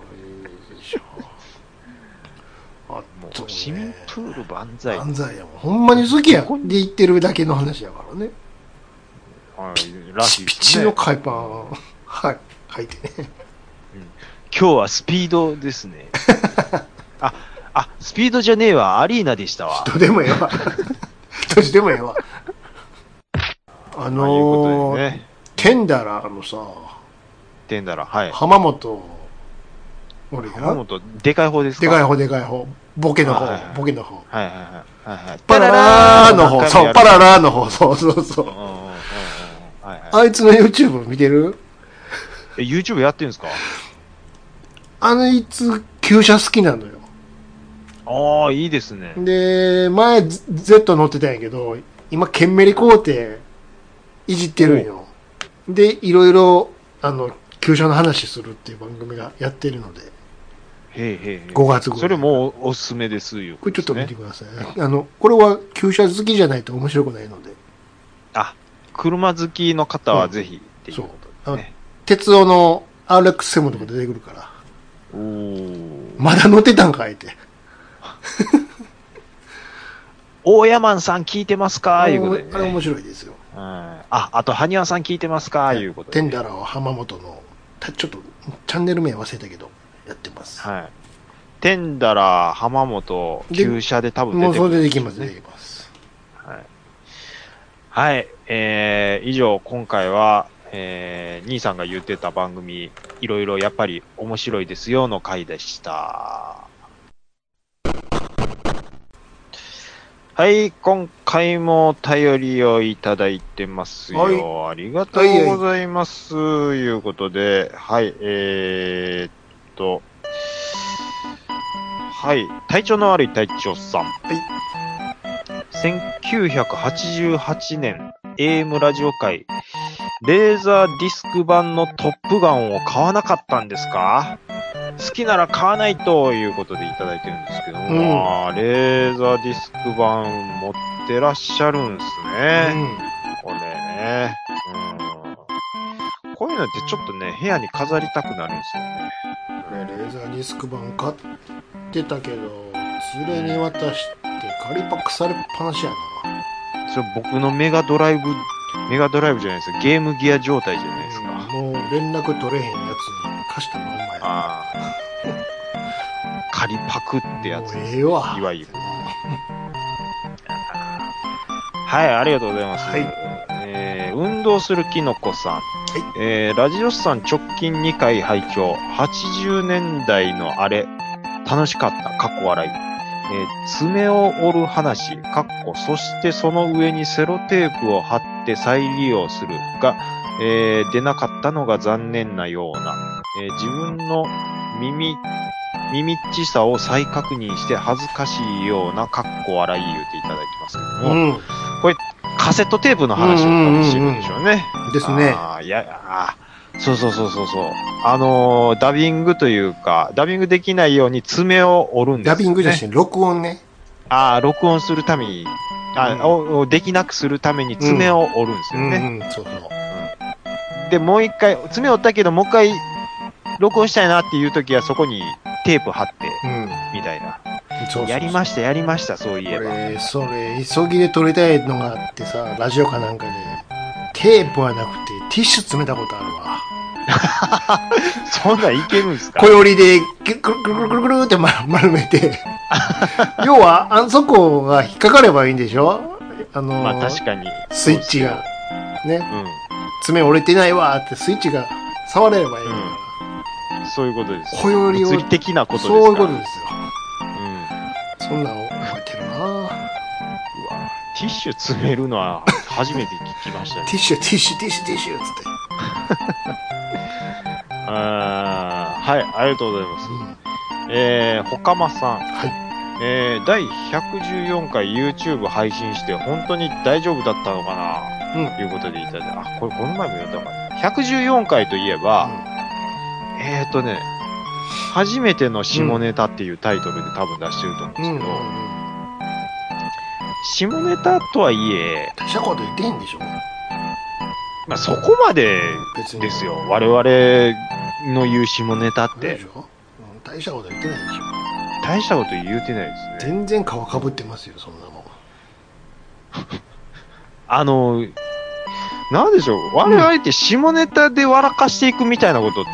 もう、市民プール万歳。 万歳やもん。ほんまに好きやで言ってるだけの話やからね。 らしいですね。 ピチの海パン、はい、履いてね。 今日はスピードですね。スピードじゃねえわ、アリーナでしたわ。 どうでもええわ。どうしてもええわ。テンダラーのさ、 テンダラ、はい。 浜本、俺が。 浜本、でかい方ですか？ でかい方。ボケの方。 はい。 パララーの方、そう、パララーの方、そう。あいつの YouTube 見てる ？YouTube やってるんですか？ あいつ、旧車好きなのよ。 ああ、いいですね。 で、前、Z 乗ってたんやけど、今、ケンメリ工程、いじってるんよ。で、いろいろ、旧車の話するっていう番組がやってるので。5月号。 それもおすすめですよ。 これちょっと見てください。これは旧車好きじゃないと面白くないので。 車好きの方はぜひっていうことですね。 鉄夫の RX7 とか出てくるから。まだ乗ってたんか、あえて。 大山さん聞いてますかいうことで、ね。 あれ面白いですよ。 あと、埴輪さん聞いてますかいうことで、 テンダラーは浜本の、ちょっと、チャンネル名忘れたけど、やってます。 はい。テンダラー、浜本、旧車で多分出てくる、 もうそれでできます。 はい。以上、今回は、兄さんが言ってた番組、いろいろやっぱり面白いですよの回でした。はい、今回もお便りをいただいてますよ。はい、ありがとうございます。いうことで、はい、はい、体調の悪い隊長さん。はい。1988年 AM ラジオ界、レーザーディスク版のトップガンを買わなかったんですか？好きなら買わないということでいただいてるんですけども、レーザーディスク版持ってらっしゃるんですね。これね。こういうのってちょっとね、部屋に飾りたくなるんですよね。 レーザーディスク版買ってたけど、連れに渡して仮パックされっぱなしやな。 それ僕のメガドライブメガドライブじゃないですか。ゲームギア状態じゃないですか。 もう連絡取れへんやつに貸したまんまや。 ああ。仮パクってやつ。 もうええわ。 いわゆる。はい、ありがとうございます。 はい。 運動するキノコさん。はい。ラジオスさん直近2回拝聴。80年代のあれ、楽しかった。かっこ笑い。爪を折る話。かっこ、そしてその上にセロテープを貼って再利用するが、出なかったのが残念なような。自分の耳っちさを再確認して恥ずかしいようなかっこ笑い言うていただきますけども、うん、これカセットテープの話を多分してるんでしょうね。 ですね。 そう。ダビングというか、ダビングできないように爪を折るんですよね。 ダビングじゃなくて録音ね。 録音するために、できなくするために爪を折るんですよね。 そう。 で、もう一回、爪折ったけどもう一回録音したいなっていう時はそこにテープ貼って、みたいな。そう。やりました、そういえば。 それ、急ぎで撮りたいのがあってさ、ラジオかなんかで、テープはなくてティッシュ詰めたことあるわ。 そんなんいけるんですか？ 小よりで、くるって丸めて。要は、あそこが引っかかればいいんでしょ？ まあ確かに。 スイッチが。ね。爪折れてないわってスイッチが触れればいいから。 そういうことです。 小よりを。 物理的なことですか？ そういうことですよ。そんなの覚えてるな。うわ、 ティッシュ詰めるのは初めて聞きましたね。 ティッシュつって。 はい、ありがとうございます。ほかまさん。はい。第114回 YouTube 配信して本当に大丈夫だったのかな、ということでいただいて、この前も言ったのかな。114回といえば、初めての下ネタっていうタイトルで多分出してると思うんですけど、下ネタとはいえ、 大したこと言ってへんでしょ。 まあそこまでですよ。我々の言う下ネタって。 大したこと言ってないでしょ。 大したこと言うてないですね。 全然皮かぶってますよ、そんなもん。なんでしょう、我々って下ネタで笑かしていくみたいなことって、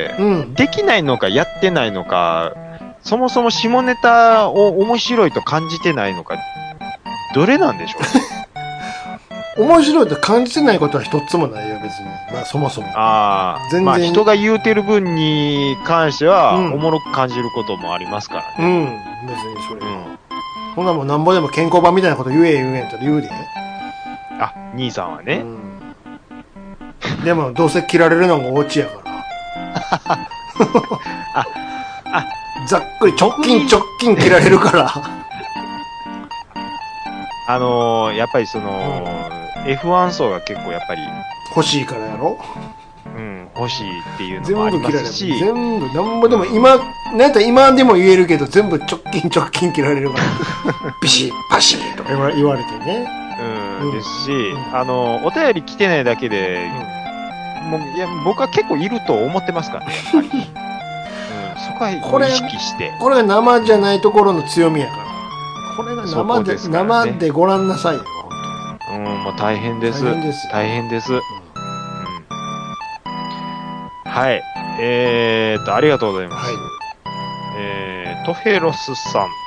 できないのかやってないのか、そもそも下ネタを面白いと感じてないのか、どれなんでしょう面白いと感じてないことは一つもないよ、別に。まあそもそも。 全然。人が言うてる分に関しては、おもろく感じることもありますからね。 別にそれ。ほんなもんなんぼでも健康版みたいなこと言えんと言うで。 兄さんはね。 でも、どうせ切られるのがオチやから。ざっくり直近切られるから。 やっぱりF1 層が結構やっぱり。 欲しいからやろ？ 欲しいっていうのもありますし。 全部、なんぼでも、今でも言えるけど、全部直近切られるから。ビシッ、パシッとか言われてね。 ですし、お便り来てないだけで、僕は結構いると思ってますからね、やっぱり。そこは意識して。 これが生じゃないところの強みやから。これが生でご覧なさいよ、 本当に。もう大変です。大変です。はい。ありがとうございます。トヘロスさん。はい。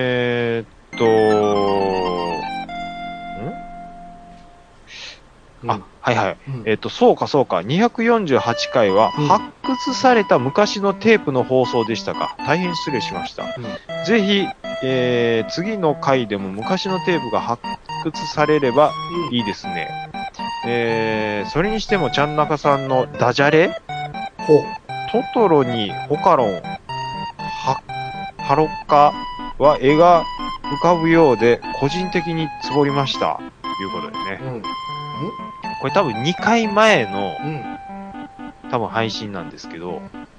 はいはい。そうか。248回は、発掘された昔のテープの放送でしたか。大変失礼しました。ぜひ、次の回でも昔のテープが発掘されればいいですね。それにしても、ちゃんなかさんのダジャレ？トトロにホカロン、ハロッカは絵が浮かぶようで、個人的につぼりました。ということでね。これ多分2回前の、多分配信なんですけど、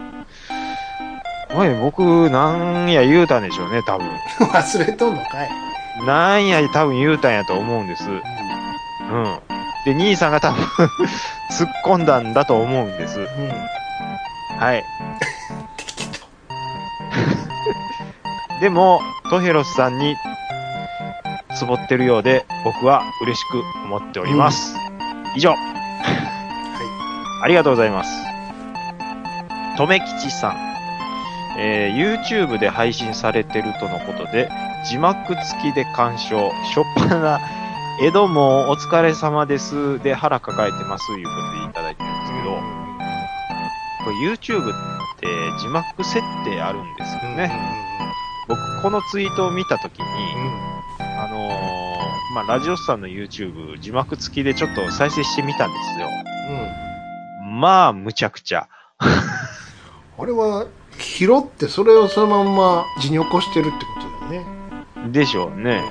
これ僕、なんや言うたんでしょうね、多分。 忘れとんのかい。 なんや多分言うたんやと思うんです。で、兄さんが多分突っ込んだんだと思うんです。はい。でも、トヘロスさんに、 つぼってるようで、僕は嬉しく思っております。以上。ありがとうございます。とめきちさん。YouTube で配信されてるとのことで、字幕付きで鑑賞。しょっぱな、江戸もお疲れ様ですで腹抱えてますいうことでいただいてるんですけど、これ YouTube って字幕設定あるんですよね。僕このツイートを見たときに、ラジオスさんの YouTube 字幕付きでちょっと再生してみたんですよ。まあ、むちゃくちゃ。 あれは、拾ってそれをそのまんま字に起こしてるってことだよね。 でしょうね。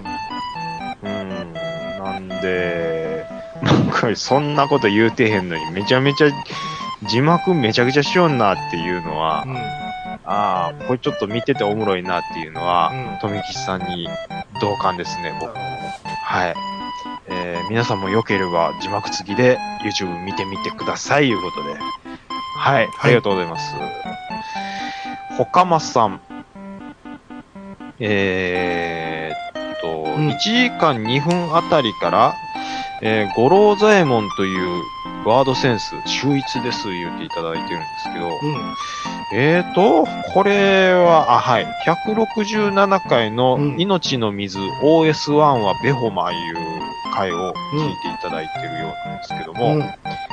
なんで、なんかそんなこと言うてへんのにめちゃめちゃ、字幕めちゃくちゃしよんなっていうのは、これちょっと見てておもろいなっていうのは、富吉さんに同感ですね、僕も。はい。皆さんも良ければ字幕付きで YouTube 見てみてください、いうことで。はい、ありがとうございます。ほかまさん。1時間2分あたりから、五郎左衛門というワードセンス秀逸です言っていただいてるんですけど、これは、はい、167回の命の水 OS1 はベホマいう回を聞いていただいてるようなんですけども、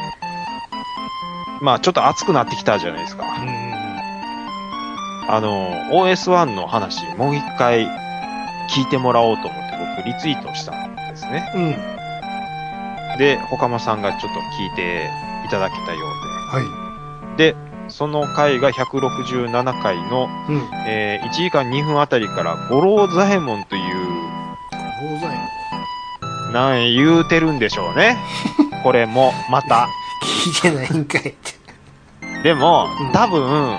まあちょっと熱くなってきたじゃないですか。OS1 の話もう一回聞いてもらおうと思って僕リツイートしたんですね。で、ほかまさんがちょっと聞いていただけたようで。で、その回が167回の、1時間2分あたりから五郎左衛門という、 五郎左衛門なん言うてるんでしょうね。これも、また。 聞いてないんかいって。 でも、多分、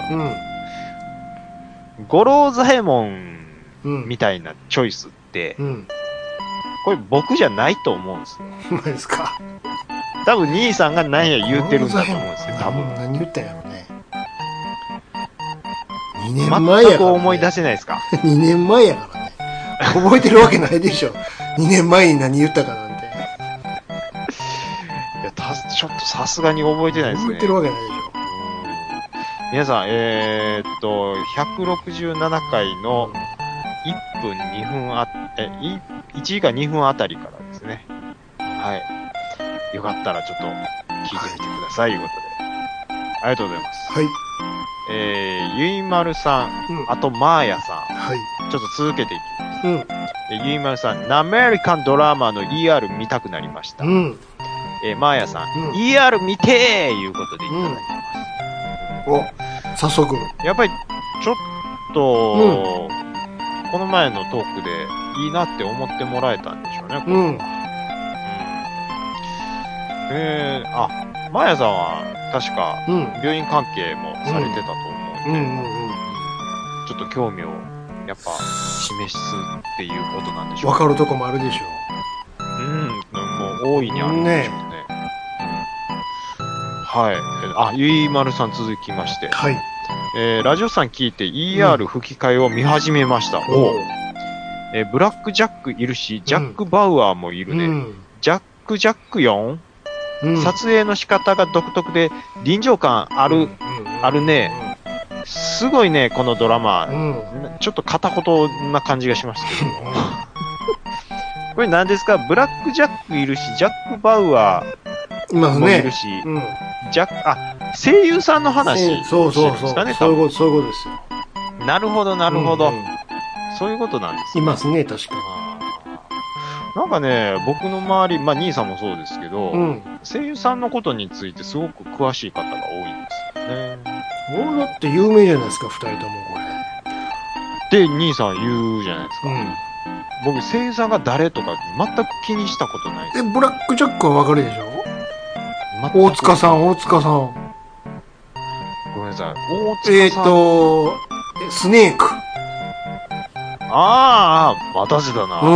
五郎左衛門みたいなチョイスって、これ僕じゃないと思うんですよ。 マジですか。 多分兄さんが何や言うてるんだと思うんですよ、多分。 何言ったんやろね。2年前やから、ね。 全く思い出せないですか。 2年前やからね。覚えてるわけないでしょ。2年前に何言ったかなんて。 いや、ちょっとさすがに覚えてないですね。 覚えてるわけないでしょ。 皆さん、167回の1分2分1時間2分あたりからですね。はい。よかったらちょっと聞いてみてください、いうことで。ありがとうございます。 はい。 ゆいまるさん、あとまーやさん。 はい。 ちょっと続けていきます。ゆいまるさん、アメリカンドラマの ER 見たくなりました。まーやさん、ER 見てーいうことでいただいてます。 早速。 やっぱり、ちょっと、この前のトークでいいなって思ってもらえたんでしょうね、これは。まやさんは確か病院関係もされてたと思うんで、ちょっと興味をやっぱ示すっていうことなんでしょう。 わかるとこもあるでしょう。もう大いにあるんでしょうね。はい。ゆいまるさん続きまして。 はい。 ラジオさん聞いて ER 吹き替えを見始めました。ブラックジャックいるし、ジャック・バウアーもいるね。ジャック 4？撮影の仕方が独特で臨場感あるね。すごいね、このドラマ。ちょっと片言な感じがしましたけど。これ何ですか？ブラックジャックいるし、ジャック・バウアーもいるし、声優さんの話。 そういうことですよ。 なるほど、なるほど。そういうことなんですね。いますね、確かに。 なんかね、僕の周り、兄さんもそうですけど、声優さんのことについてすごく詳しい方が多いんですよね。 だって有名じゃないですか、二人ともこれ。で、兄さん言うじゃないですか。僕、声優さんが誰とか全く気にしたことないです。 ブラックジャックはわかるでしょ？大塚さん。 ごめんなさい。大塚さん。 スネーク。 私だな。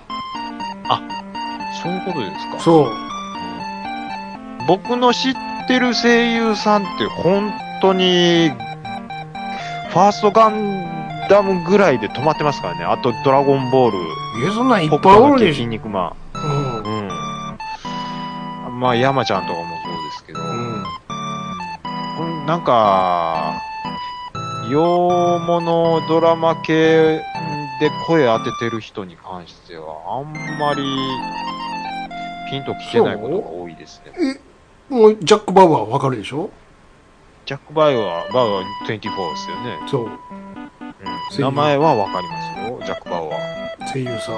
そういうことですか。 そう。 僕の知ってる声優さんって本当に、ファーストガンダムぐらいで止まってますからね。あと、ドラゴンボール。 そんなんいっぱいおるでしょ。 筋肉マン。まあ、山ちゃんとかもそうですけど。なんか、洋物ドラマ系で声当ててる人に関しては、あんまりピンときてないことが多いですね。 もう、ジャック・バウアーわかるでしょ？ ジャック・バウアー24ですよね。 そう。 名前はわかりますよ、ジャック・バウアー。声優さん。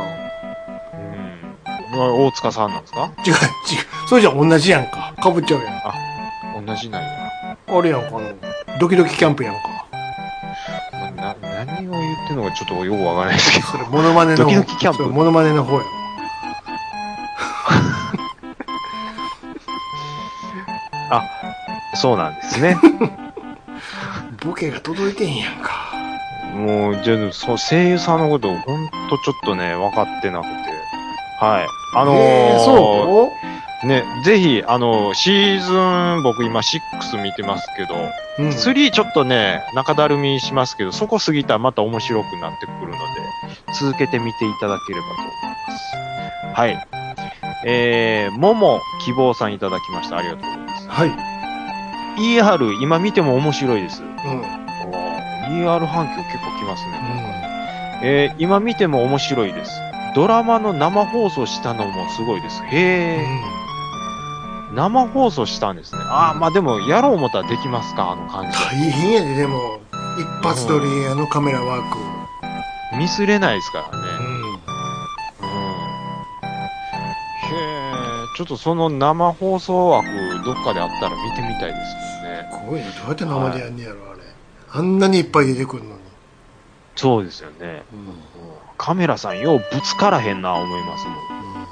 大塚さんなんですか？ 違う。それじゃ同じやんか。被っちゃうやん。 同じなんや。 あれやんか、ドキドキキャンプやんか。 何を言ってるのかちょっとよくわからないですけど。 それ、モノマネの。 ドキドキキャンプ。 モノマネの方や。 そうなんですね。 ボケが届いてんやんか。 もう、じゃあ、声優さんのことをほんとちょっとね、分かってなくて。はい。 そうね、ぜひ、シーズン、僕今6見てますけど、3ちょっとね、中だるみしますけど、そこ過ぎたらまた面白くなってくるので、続けてみていただければと思います。はい。もも希望さんいただきました。ありがとうございます。 はい。 ER、今見ても面白いです。ER 反響結構きますね。今見ても面白いです。ドラマの生放送したのもすごいです。生放送したんですね。まあでも、やろう思ったらできますか、あの感じ。 大変やで、でも、一発撮り、カメラワーク。 ミスれないですからね。ちょっとその生放送枠、どっかであったら見てみたいですね。 すごいね。どうやって生でやんねやろ、あれ。あんなにいっぱい出てくるのに。 そうですよね。カメラさんようぶつからへんな思いますもん。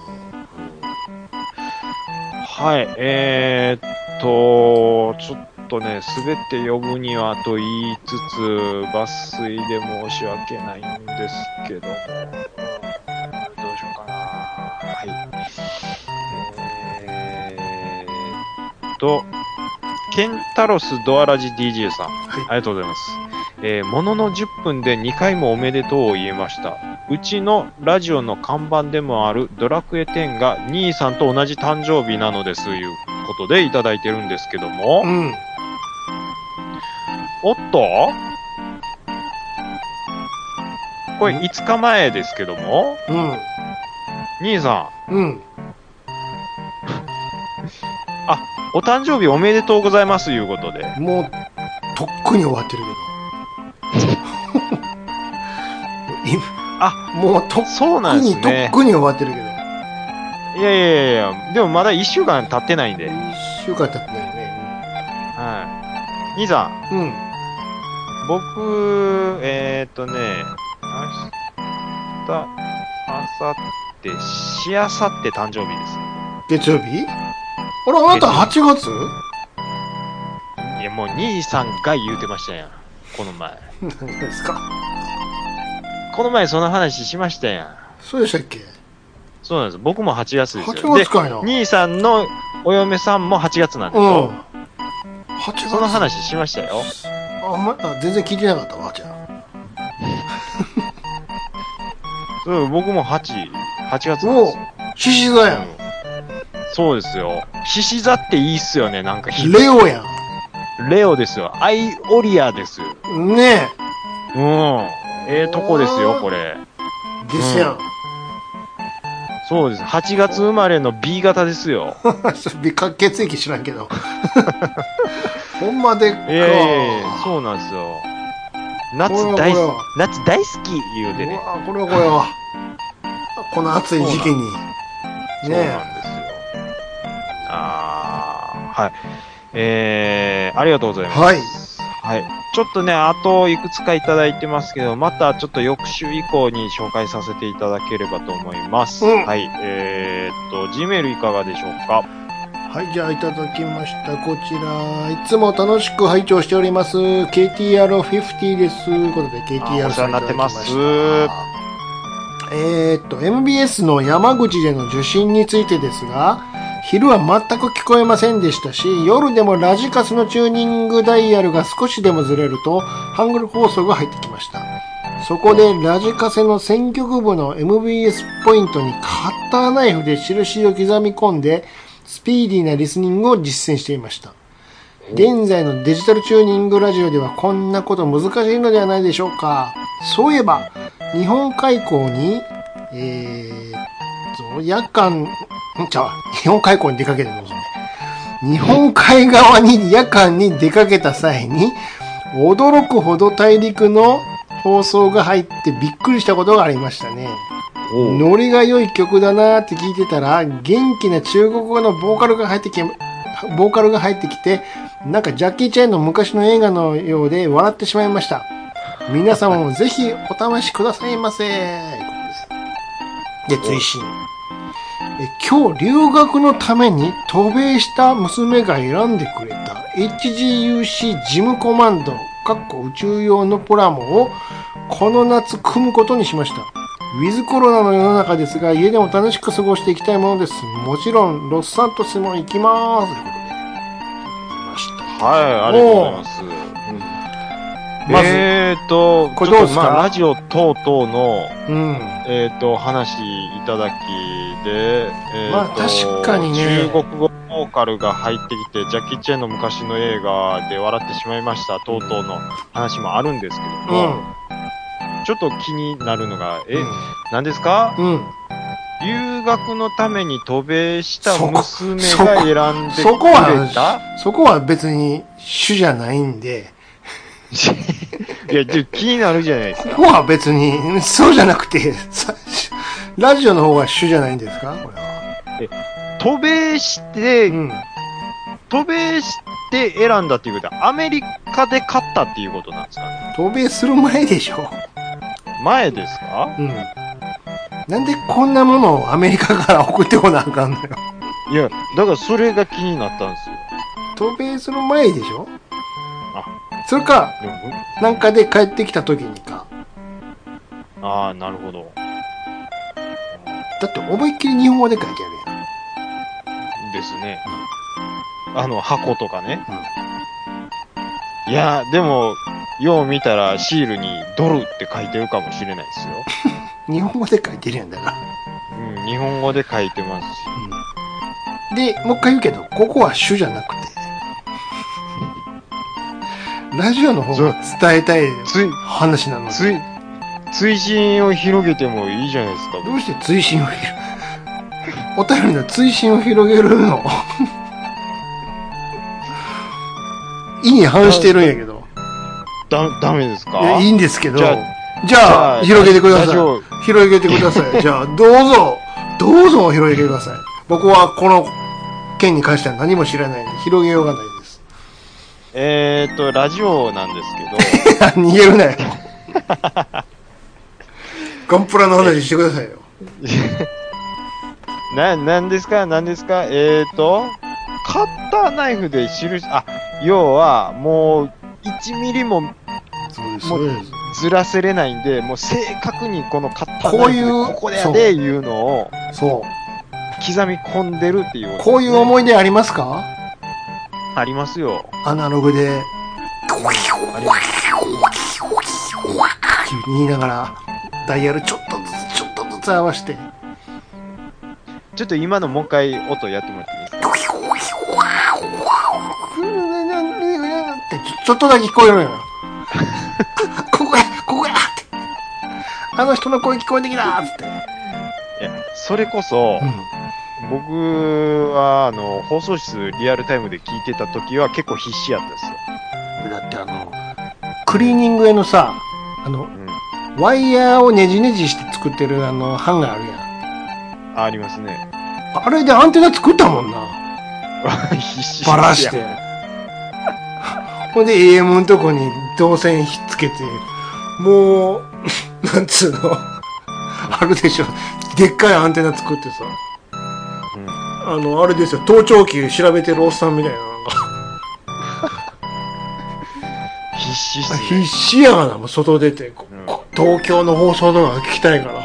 はい、ちょっとね、すべて呼ぶにはと言いつつ、抜粋で申し訳ないんですけども、どうしようかな。はい。ケンタロスドアラジ DJ さん、ありがとうございます。ものの10分で2回もおめでとうを言えました。うちのラジオの看板でもあるドラクエ10が兄さんと同じ誕生日なのですということでいただいてるんですけども、おっとこれ5日前ですけども、兄さん、お誕生日おめでとうございますいうことで。 もう、とっくに終わってるけど。もうとっくに終わってるけど。 いや、でもまだ1週間経ってないんで。 1週間経ってないね。 はい。兄さん。僕、明日、明後日、しあさって誕生日です。 月曜日？あなた8月？ いや、もう兄さんが言うてましたやん。この前。 何ですか？ この前その話しましたやん。 そうでしたっけ？ そうなんです。僕も8月ですよ。 8月かいな。 兄さんのお嫁さんも8月なんですよ。8月？その話しましたよ。 全然聞いてなかったわ、じゃあ。 僕も8月なんですよ。 獅子座やん。 そうですよ。獅子座っていいっすよね、なんか。 レオやん。レオですよ。アイオリアですよ。 ねえ。とこですよ、これ。 ですやん。 そうです。8月生まれの B 型ですよ。 血液知らんけど。ほんまでっか。 そうなんですよ。夏大好き言うてね。 これは。この暑い時期に。 そうなんですよ。はい。ありがとうございます。はい。ちょっとね、あといくつかいただいてますけど、またちょっと翌週以降に紹介させていただければと思います。はい。Gmail いかがでしょうか？ はい、じゃあいただきました。こちら、いつも楽しく拝聴しております。KTR50 です。ということで、KTR さんいただきました。MBS の山口での受信についてですが、昼は全く聞こえませんでしたし、夜でもラジカスのチューニングダイヤルが少しでもずれると、ハングル放送が入ってきました。 そこでラジカセの選曲部の MBS ポイントにカッターナイフで印を刻み込んで、スピーディーなリスニングを実践していました。現在のデジタルチューニングラジオではこんなこと難しいのではないでしょうか。そういえば、日本海溝に、日本海溝に出かけてるのですね。日本海側に夜間に出かけた際に、驚くほど大陸の放送が入ってびっくりしたことがありましたね。ノリが良い曲だなーって聞いてたら、元気な中国語のボーカルが入ってきて、なんかジャッキー・チェンの昔の映画のようで笑ってしまいました。皆様もぜひお試しくださいませ。で、追伸。今日留学のために渡米した娘が選んでくれた HGUC 事務コマンド宇宙用のプラモをこの夏組むことにしました。ウィズコロナの世の中ですが、家でも楽しく過ごしていきたいものです。もちろんロスサントスも行きます。ということでました。 はい、ありがとうございます。まずこれどうですか？ラジオ等々の、話いただきで、 確かにね、 中国語ボーカルが入ってきて、ジャッキー・チェンの昔の映画で笑ってしまいました等々の話もあるんですけども、ちょっと気になるのが、何ですか？留学のために渡米した娘が選んでくれた？ そこは別に主じゃないんで、 いや、気になるじゃないですか。 ここは別に、そうじゃなくて、ラジオの方が主じゃないんですか？これは。 渡米して、渡米して選んだっていうことは、アメリカで買ったっていうことなんですかね？ 渡米する前でしょ。 前ですか？ なんでこんなものをアメリカから送ってこなあかんのよ。 いや、だからそれが気になったんですよ。 渡米する前でしょ？それか、なんかで帰ってきた時にか。 ああ、なるほど。 だって思いっきり日本語で書いてあるやん。ですね。箱とかね。いや、でも、よう見たらシールにドルって書いてるかもしれないですよ。 日本語で書いてるやんだから。 日本語で書いてますし。 で、もう一回言うけど、ここは主じゃなくて、ラジオの方が伝えたい話なので。 追伸を広げてもいいじゃないですか。 どうして追伸をお便りの追伸を広げるの意に反してるんやけど。 ダメですか？ いや、いいんですけど。じゃあ、広げてください。広げてください。じゃあ、どうぞ広げてください。僕はこの件に関しては何も知らないんで、広げようがないです。 ラジオなんですけど。 逃げるなよ。ガンプラの話してくださいよ。 なんですかカッターナイフで要は、もう、1ミリも、ずらせれないんで、もう正確にこのカッターナイフでここでやでいうのを、刻み込んでるっていう、 こういう思い出ありますか？ ありますよ。 アナログで、言いながら、ダイヤルちょっとずつ合わせて。 ちょっと今のもう一回音やってもらっていいですか？ ちょっとだけ聞こえるのよ。ここやって。あの人の声聞こえてきたーって。 いや、それこそ、僕は、放送室リアルタイムで聞いてた時は結構必死やったんですよ。 だってクリーニング屋のさ、ワイヤーをねじねじして作ってるハンガーあるやん。 ありますね。 あれでアンテナ作ったもんな。 必死バラして。ほんで AM のとこに導線ひっつけて、もう、なんつうの、あるでしょ。でっかいアンテナ作ってさ。あれですよ、盗聴器調べてるおっさんみたいなのが。 必死っすね。 必死やがな、もう外出て、東京の放送とか聞きたいから。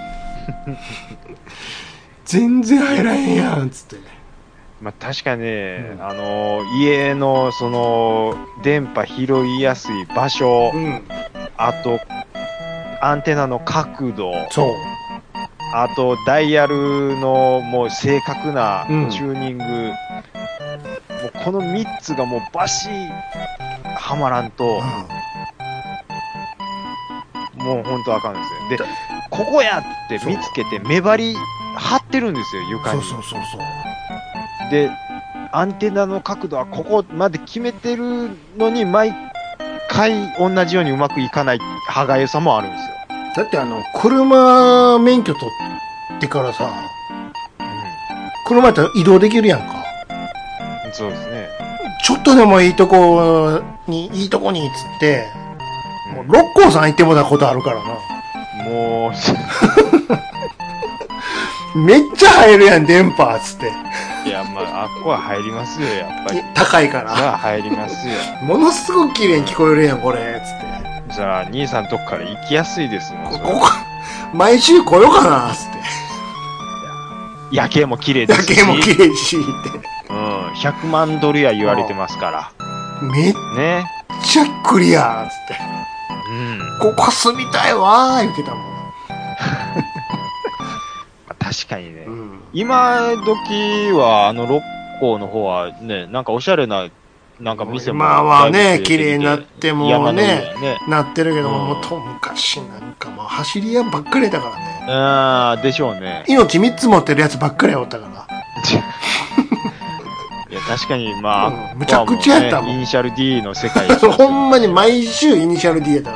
全然入らへんやん、つって。 まあ確かね、家の電波拾いやすい場所、あとアンテナの角度。 そう。 あと、ダイヤルのもう正確なチューニング。もうこの3つがもうバシッはまらんと、もうほんとあかんですよ。で、ここやって見つけて目張り張ってるんですよ、床に。 そう。 で、アンテナの角度はここまで決めてるのに、毎回同じようにうまくいかない歯がゆさもあるんですよ。 だって車免許取ってからさ、車やったら移動できるやんか。 そうですね。 ちょっとでもいいとこにっつって、もう六甲山行ってもらうことあるからな。 もう、めっちゃ入るやん、電波っつって。 いや、まあ、あっこは入りますよ、やっぱり。 高いから。 じゃあ入りますよ。 ものすごく綺麗に聞こえるやん、これ、つって。 じゃあ、兄さんとこから行きやすいですもん。 ここ、毎週来ようかな、つって。 夜景も綺麗ですし。 夜景も綺麗し、って。 100万ドルや言われてますから。 めっちゃクリア、つって。ここ住みたいわー、言ってたもん。 確かにね。今時は、六甲の方はね、なんかおしゃれな、なんか店も。 今はね、綺麗になってもね、なってるけども、もっと昔なんかもう走り屋ばっかりだからね。 ああ、でしょうね。 命3つ持ってるやつばっかりおったから。 いや、確かに、まあ、 むちゃくちゃやったもん。 イニシャル D の世界。 ほんまに毎週イニシャル D やったから。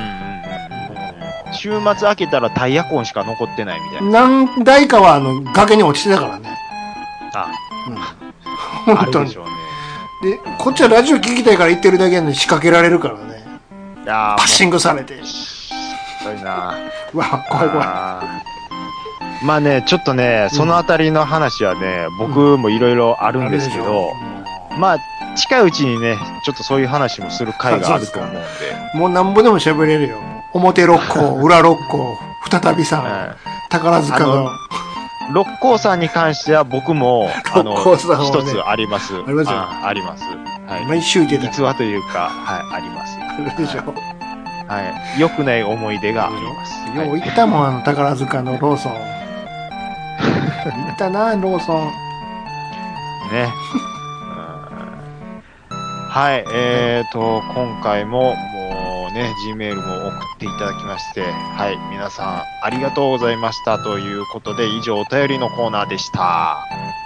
週末開けたらタイヤ痕しか残ってないみたいな。 何台かは崖に落ちてたからね。本当に。で、こっちはラジオ聞きたいから行ってるだけなのに仕掛けられるからね。パッシングされて。 そういな。 うわ、怖い怖い。 まあね、ちょっとね、そのあたりの話はね、僕もいろいろあるんですけど、まあ、近いうちにね、ちょっとそういう話もする回があると思うんで。 もうなんぼでも喋れるよ。表六甲、裏六甲、再びさ、宝塚の。 六甲山に関しては僕も、一つあります。 ありますよ。 あります。はい。 毎週出た。 実話というか、はい、あります。 あるでしょ。 はい。良くない思い出があります。 よう行ったもん、宝塚のローソン。行ったな、ローソン。 ね。はい、今回も、もうね、G メールも送っていただきまして、はい、皆さんありがとうございましたということで、以上お便りのコーナーでした。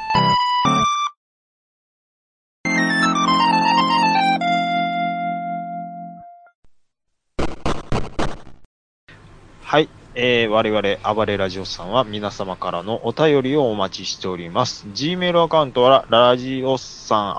はい。我々、暴れラジオさんは皆様からのお便りをお待ちしております。Gmail アカウントは、ラジオさん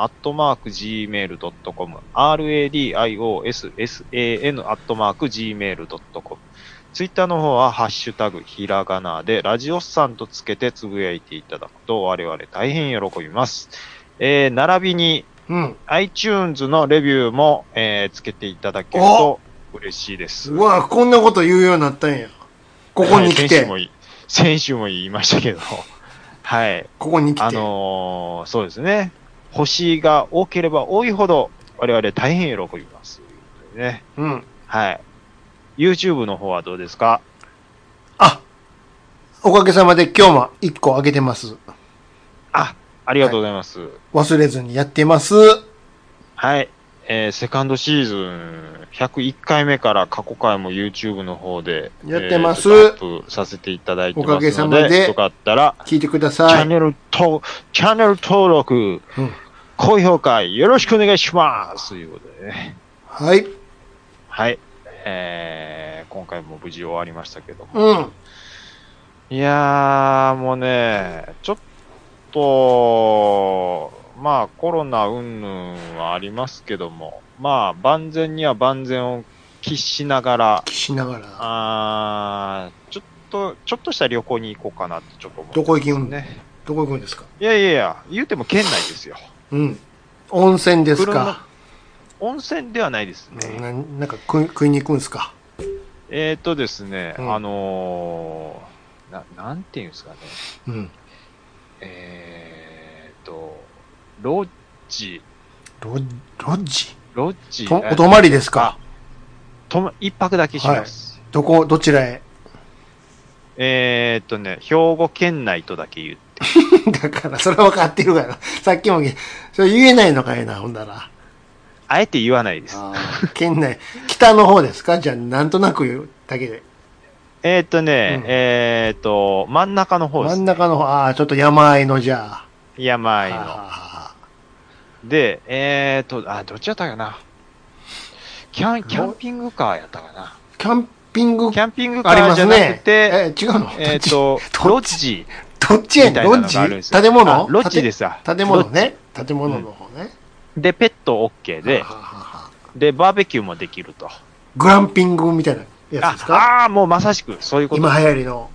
@gmail.com、radiossan@gmail.com。ツイッターの方は、ハッシュタグ、ひらがなで、ラジオさんとつけてつぶやいていただくと、我々大変喜びます。並びに、iTunes のレビューも、つけていただけると嬉しいです。 うわ、こんなこと言うようになったんや。ここに来て。 先週も言いましたけど、はい。 ここに来て。 そうですね。星が多ければ多いほど、我々大変喜びます。ね。はい。YouTube の方はどうですか？ おかげさまで今日も1個あげてます。 ありがとうございます。 忘れずにやってます。 はい。セカンドシーズン101回目から過去回も YouTube の方でやってます。 アップさせていただいてますので、おかげさまでよかったら聞いてください。 チャンネル登録、高評価よろしくお願いしますということでね。はい。はい。今回も無事終わりましたけども。いやー、もうね、ちょっと、まあコロナ云々はありますけども、まあ万全には万全を期しながら、ちょっとした旅行に行こうかなってちょっと思ってますね。 どこ行くんね。どこ行くんですか？ いや、言うても県内ですよ。 温泉ですか？ 温泉ではないですね。 なんか食いに行くんですか？ ですね、なんていうんですかね。ロッジ。 ロッジロッジ。 お泊まりですか？ 一泊だけします。 どちらへ？ 兵庫県内とだけ言って。 だから、それは分かってるから。さっきも、それ言えないのかいな、ほんだら。 あえて言わないです。 県内、北の方ですか？じゃあ、なんとなく言うだけで。 真ん中の方です、ね。 真ん中の方、ちょっと山あいのじゃあ。 山あいの。で、どっちやったかな。キャンピングカーやったかな。 キャンピングカーじゃなくて、 違うの？ ロッジ。 どっちやねん、ロッジ？建物？ ロッジですわ。 建物ね。建物の方ね。 で、ペット OK で、で、バーベキューもできると。 グランピングみたいなやつですか？ もうまさしく、そういうこと。 今流行りの。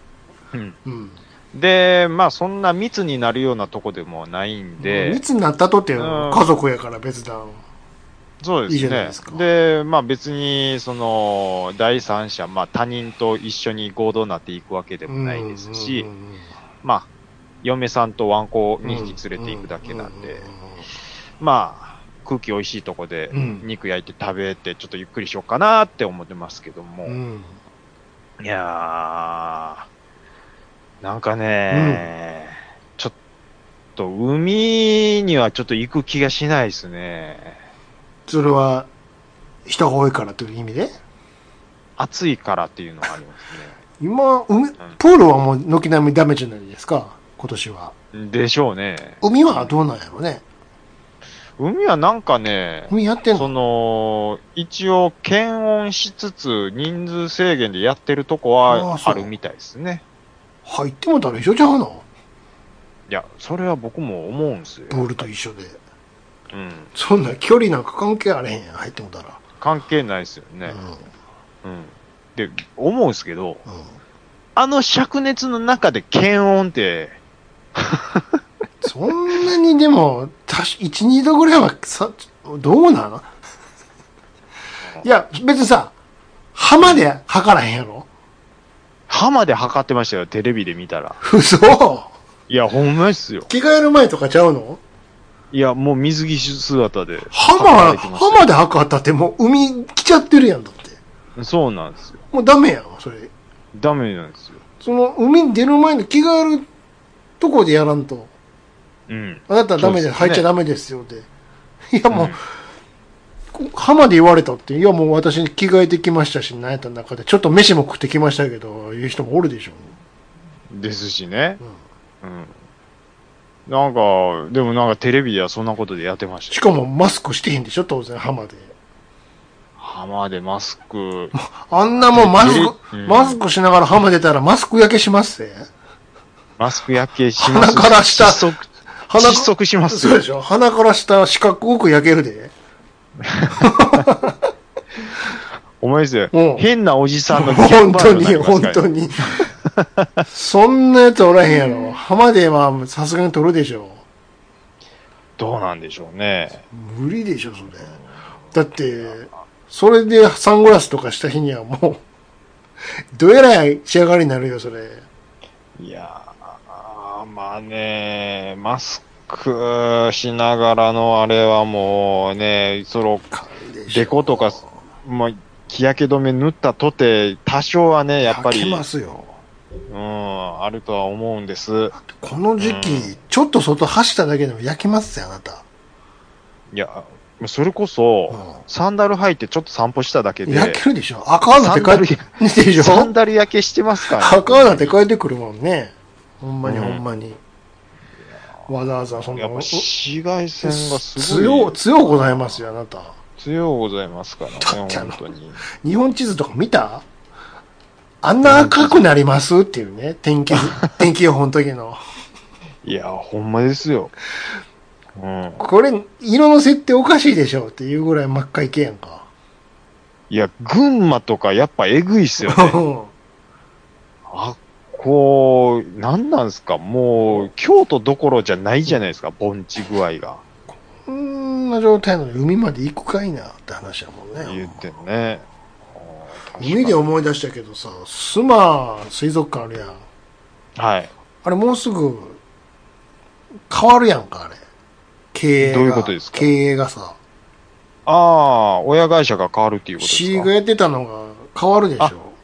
で、まあ、そんな密になるようなとこでもないんで。 密になったとって、家族やから別段。 そうですね。いいじゃないですか。で、まあ別に、第三者、まあ他人と一緒に合同になっていくわけでもないですし、まあ、嫁さんとワンコを2匹連れていくだけなんで、まあ、空気美味しいとこで肉焼いて食べて、ちょっとゆっくりしようかなって思ってますけども。いやー、なんかね、ちょっと海にはちょっと行く気がしないですね。 それは、人が多いからという意味で？ 暑いからっていうのがありますね。 今、プールはもう軒並みダメじゃないですか、今年は。 でしょうね。 海はどうなんやろうね。 海はなんかね、 海やってんの？ 一応検温しつつ人数制限でやってるとこはあるみたいですね。 入ってもたら一緒ちゃうの？ いや、それは僕も思うんですよ。 プールと一緒で。そんな距離なんか関係あれへんやん、入ってもたら。 関係ないですよね。で、思うんですけど、あの灼熱の中で検温って、 そんなにでも、1、2度ぐらいはどうなの？いや、別にさ、浜で測らへんやろ？ 浜で測ってましたよ、テレビで見たら。 嘘？ いや、ほんまですよ。 着替える前とかちゃうの？ いや、もう水着姿で。 浜で測ったってもう海来ちゃってるやん、だって。 そうなんですよ。 もうダメやん、それ。 ダメなんですよ。 その海に出る前に着替えるとこでやらんと。あなたはダメで、入っちゃダメですよって。いやもう、浜で言われたって、いやもう私に着替えてきましたし、なんやった中で、ちょっと飯も食ってきましたけど、いう人もおるでしょ。 ですしね。なんか、でもなんかテレビではそんなことでやってました。 しかもマスクしてへんでしょ、当然、浜で。 浜でマスク。 あんなもんマスクしながら浜出たらマスク焼けしますぜ。 マスク焼けします。 鼻から下。 窒息しますよ。そうでしょ。鼻から下四角く焼けるで。 お前ですよ。変なおじさんの本当に、本当に。そんなやつおらへんやろ。浜ではさすがに取るでしょ。 どうなんでしょうね。 無理でしょ、それ。だって、それでサングラスとかした日にはもう、どえらい仕上がりになるよ、それ。 いやー、まあね、マスクしながらのあれはもうね、デコとか、もう日焼け止め塗ったとて、多少はね、やっぱり。 焼けますよ。 あるとは思うんです。 この時期、ちょっと外走っただけでも焼きますよ、あなた。 いや、それこそ、サンダル履いてちょっと散歩しただけで。 焼けるでしょ。赤なんて帰ってくるでしょ。 サンダル焼けしてますからね。赤なんて帰ってくるもんね。ほんまにほんまに。わざわざそんな。 やっぱ紫外線がすごい。 強ございますよ、あなた。 強ございますからね、本当に。 日本地図とか見た？あんな赤くなりますっていうね、天気予報の時の。 いや、ほんまですよ。 これ、色の設定おかしいでしょっていうぐらい真っ赤いけやんか。 いや、群馬とかやっぱえぐいっすよね。なんなんすか、もう、京都どころじゃないじゃないですか、盆地具合が。 こんな状態なのに海まで行くかいなって話やもんね。 言ってね。 海で思い出したけどさ、スマ水族館あるやん。 はい。 あれもうすぐ変わるやんか、あれ。経営が。 どういうことですか？ 経営がさ。 ああ、親会社が変わるっていうことですか？ C がやってたのが変わるでしょ。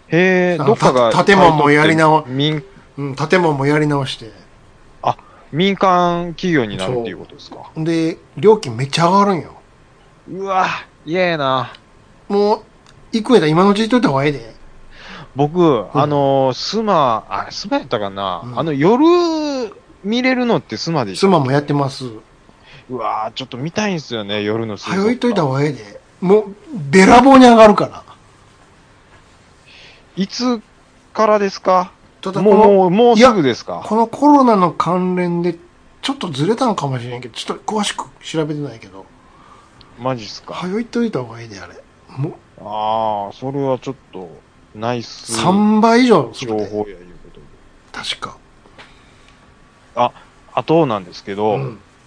へえ、どっかが。 建物もやり直、 建物もやり直して。 あ、民間企業になるっていうことですか。 で、料金めっちゃ上がるんよ。 うわ、嫌やな。 もう、行くんやったら今のうちにといた方がええで。 僕、スマやったかな、夜見れるのってスマでしょ。 スマもやってます。 うわー、ちょっと見たいんすよね、夜の水族館。 早いといた方がええで。もう、べらぼうに上がるから。 いつからですか？ ただもうすぐですか？ このコロナの関連で、ちょっとずれたのかもしれんけど、ちょっと詳しく調べてないけど。 マジっすか？ 早いといた方がええで、あれ。もう。 ああ、それはちょっと、ナイス。 3倍以上情報やいうことで。 確か。 あとなんですけど、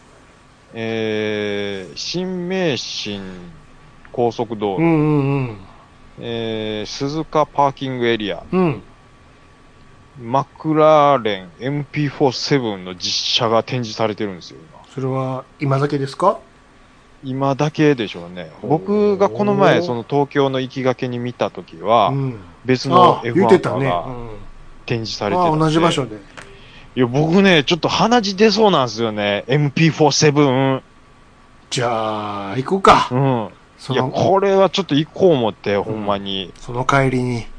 新名神高速道路、鈴鹿パーキングエリア、マクラーレン MP47 の実車が展示されてるんですよ、今。 それは今だけですか？ 今だけでしょうね。僕がこの前、その東京の行きがけに見たときは、別の F1 カーが展示されてたんで。 同じ場所で。 いや、僕ね、ちょっと鼻血出そうなんですよね。MP47。 じゃあ、行こうか。 いや、これはちょっと行こう思って、ほんまに。 その帰りに。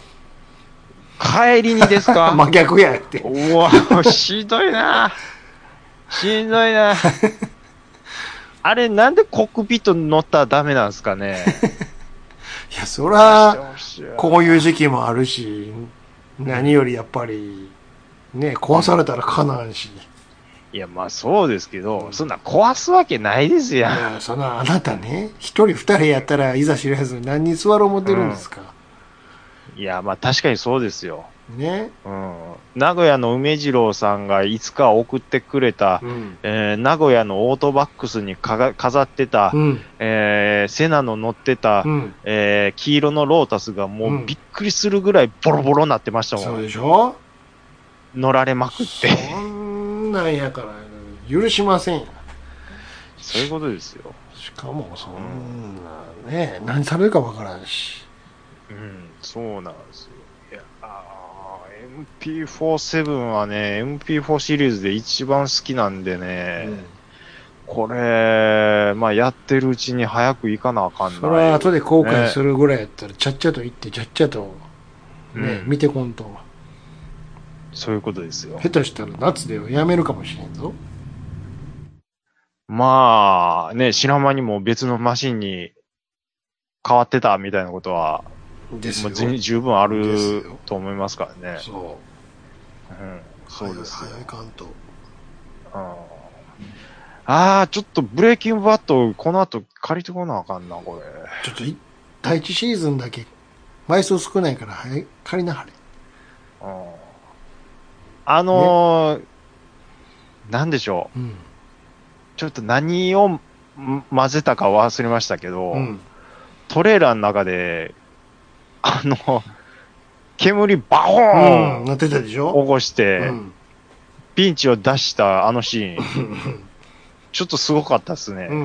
帰りにですか？ 真逆やって。 うわ、しんどいな。しんどいな。あれ、なんでコックピット乗ったらダメなんですかね。 いや、そら、こういう時期もあるし、何よりやっぱり、ね、壊されたらかなんし。 いや、まあそうですけど、そんな壊すわけないですやん。いや、 そのあなたね、一人二人やったらいざ知らずに何人座ろう思ってるんですか？ いや、まあ確かにそうですよ。 ね。 名古屋の梅次郎さんがいつか送ってくれた、名古屋のオートバックスに飾ってた、セナの乗ってた、黄色のロータスがもうびっくりするぐらいボロボロになってましたもん。 そうでしょ？ 乗られまくって。 そんなんやから許しませんよ。 そういうことですよ。 しかもそんなね、何されるかわからんし。 そうなんですよ。いや、MP47 はね、MP4 シリーズで一番好きなんでね、これ、まあやってるうちに早く行かなあかんな。 それは後で後悔するぐらいやったら、ちゃっちゃと行って、ちゃっちゃと、ね、見てこんと。 そういうことですよ。 下手したら夏でやめるかもしれんぞ。 まあ、ね、知らん間にも別のマシンに変わってたみたいなことは、もう十分あると思いますからね。 そう。 そうですよ。 早いかんと。 ちょっとブレイキングバット、この後借りてこなあかんな、これ。 ちょっと、第一シーズンだけ、枚数少ないから、借りなはれ。 なんでしょう。ちょっと何を混ぜたか忘れましたけど、トレーラーの中で、煙バホーンなってたでしょ？ 起こして、ピンチを出したあのシーン、ちょっとすごかったっすね。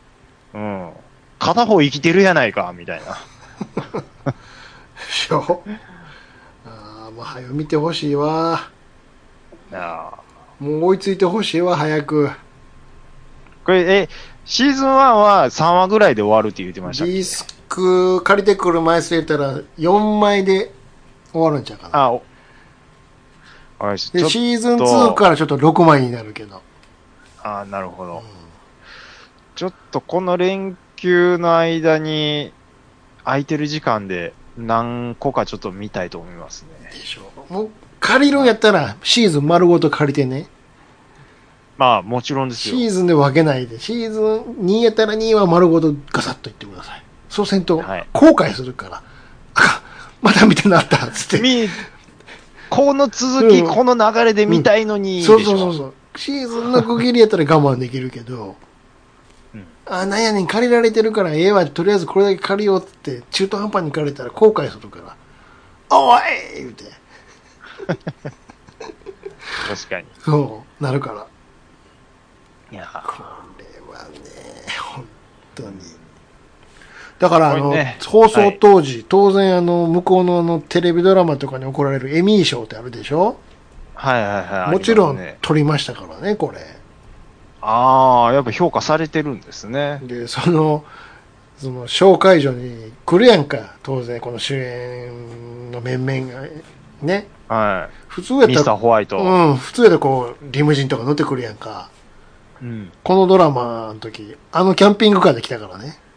片方生きてるやないか、みたいな。 でしょ？もう早く見てほしいわ。もう追いついてほしいわ、早く。 これ、シーズン1は3話ぐらいで終わるって言ってましたっけ？ ディスク借りてくる枚数やったら4枚で終わるんちゃうかな。でシーズン2からちょっと6枚になるけど。 なるほど。ちょっとこの連休の間に空いてる時間で何個かちょっと見たいと思いますね。 でしょ。もう借りるんやったらシーズン丸ごと借りてね。 まあもちろんですよ。 シーズンで分けないで、シーズン2やったら2は丸ごとガサッといってください。そうせんと後悔するから。また見てなったっつって。 この続き、この流れで見たいのに。 そう。シーズンの区切りやったら我慢できるけど、なんやねん、借りられてるからええわ、とりあえずこれだけ借りようって中途半端に借りたら後悔するから、おい言うて。 確かに。 そうなるから。いや、これはね、本当に。 だから放送当時、当然向こうのテレビドラマとかに怒られるエミー賞ってあるでしょ。 はいはいはい。 もちろん取りましたからね、これ。 ああ、やっぱ評価されてるんですね。 で、その紹介所に来るやんか、当然この主演の面々がね。 はい。 普通やったら。 ミスターホワイト。 普通やったらこう、リムジンとか乗ってくるやんか。このドラマの時、キャンピングカーで来たからね。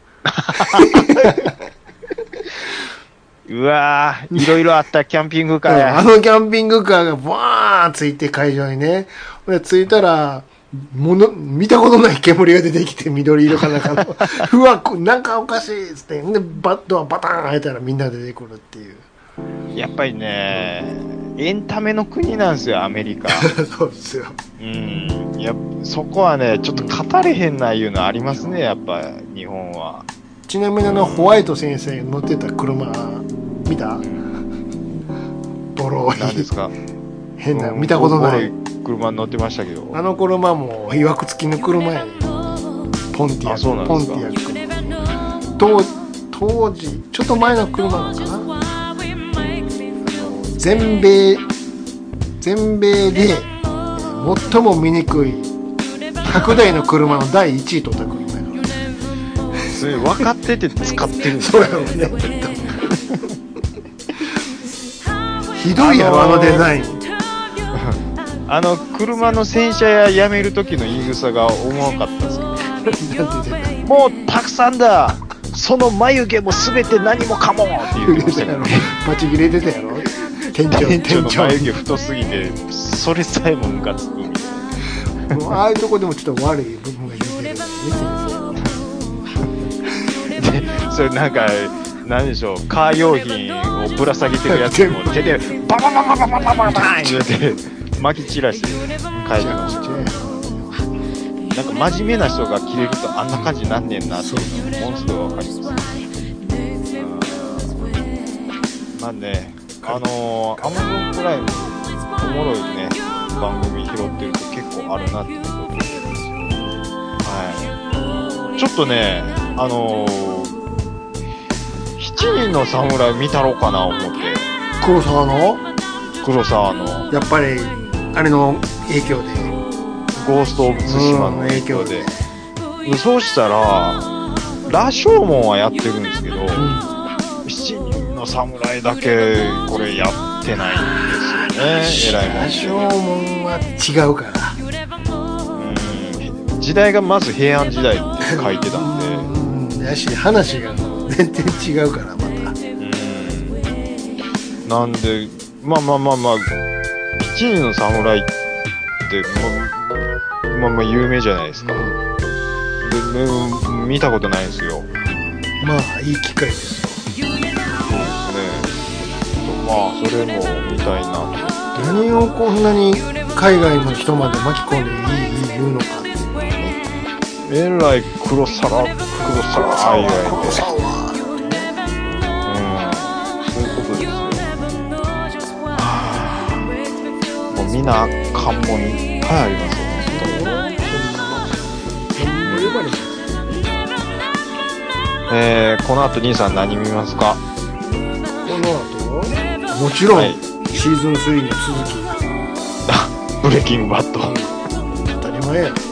うわー、いろいろあったキャンピングカーや。 キャンピングカーがバーンついて会場にね。着いたら、見たことない煙が出てきて、緑色かなんかの。うわ、なんかおかしいっつって。で、ドアバターン開いたらみんな出てくるっていう。 やっぱりね、エンタメの国なんですよ、アメリカ。 そうですよ。 そこはね、ちょっと語れへんないうのありますね、やっぱ、日本は。 ちなみにホワイト先生乗ってた車、見た？ボロい。 何ですか？ 変な、見たことない。 車に乗ってましたけど。 車も、いわくつきの車やねん。ポンティア。 あ、そうなんですか。 ポンティア。当時、ちょっと前の車なのかな？全米で最も見にくい100台の車の第1位取った車やからね。 それ分かってて使ってるんですそうやろね。ひどいやろ、デザイン。 車の洗車ややめる時の言い草がおもろかったんですけどもうたくさんだ、その眉毛も全て何もかもって言ってましたからね。 バチ切れてたやろ。 店長の眉毛太すぎてそれさえもムカつくみたいな。 ああいうとこでもちょっと悪い部分が出てるで、それなんか何でしょう、カー用品をぶら下げてるやつも手でバババババババババーン言うて撒き散らして帰りました。なんか真面目な人が着れるとあんな感じなんねんなっていうのものすごいわかります。まあね、アマゾンプライムおもろいね番組拾ってると結構あるなっていうことで、はい、ちょっとね7人の侍見たろうかな思って。 黒沢のやっぱりあれの影響で、 ゴースト・オブ・ツシマの影響で、そうしたら羅生門はやってるんですけど、7人の侍だけこれやってないんですよね。えらいもん。 羅生門は違うから。 時代がまず平安時代って書いてたんで、 やし話が全然違うからまた。 なんでまあ7人の侍ってまあ有名じゃないですか。で見たことないんですよ。 まあいい機会ですよ。 そうですね。まあそれも見たいなと。 何をこんなに海外の人まで巻き込んでいい言うのかっていうね。 えらい黒沢以外で。そういうことですよ。もうみんな関門いっぱいありますよね。この後兄さん何見ますか？ この後もちろん、はい、シーズン3の続き。 ブレイキングバッド。 当たり前や。はい。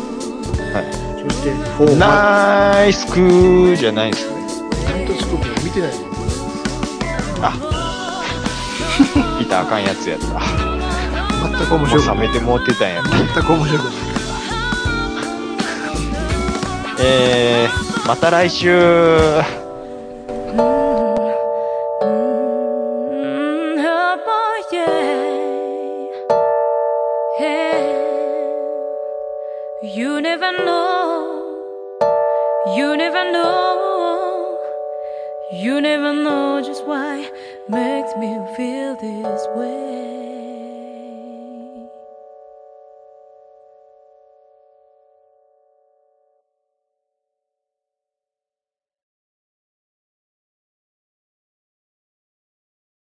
そして4。 ナイスクーじゃないですね。 ナイトスクープ見てないの？ あ、見たらあかんやつやった。 全く面白くない。 もう冷めてもうてたんやった。 全く面白くない。 また来週。 You never know, you never know, you never know just why makes me feel this way.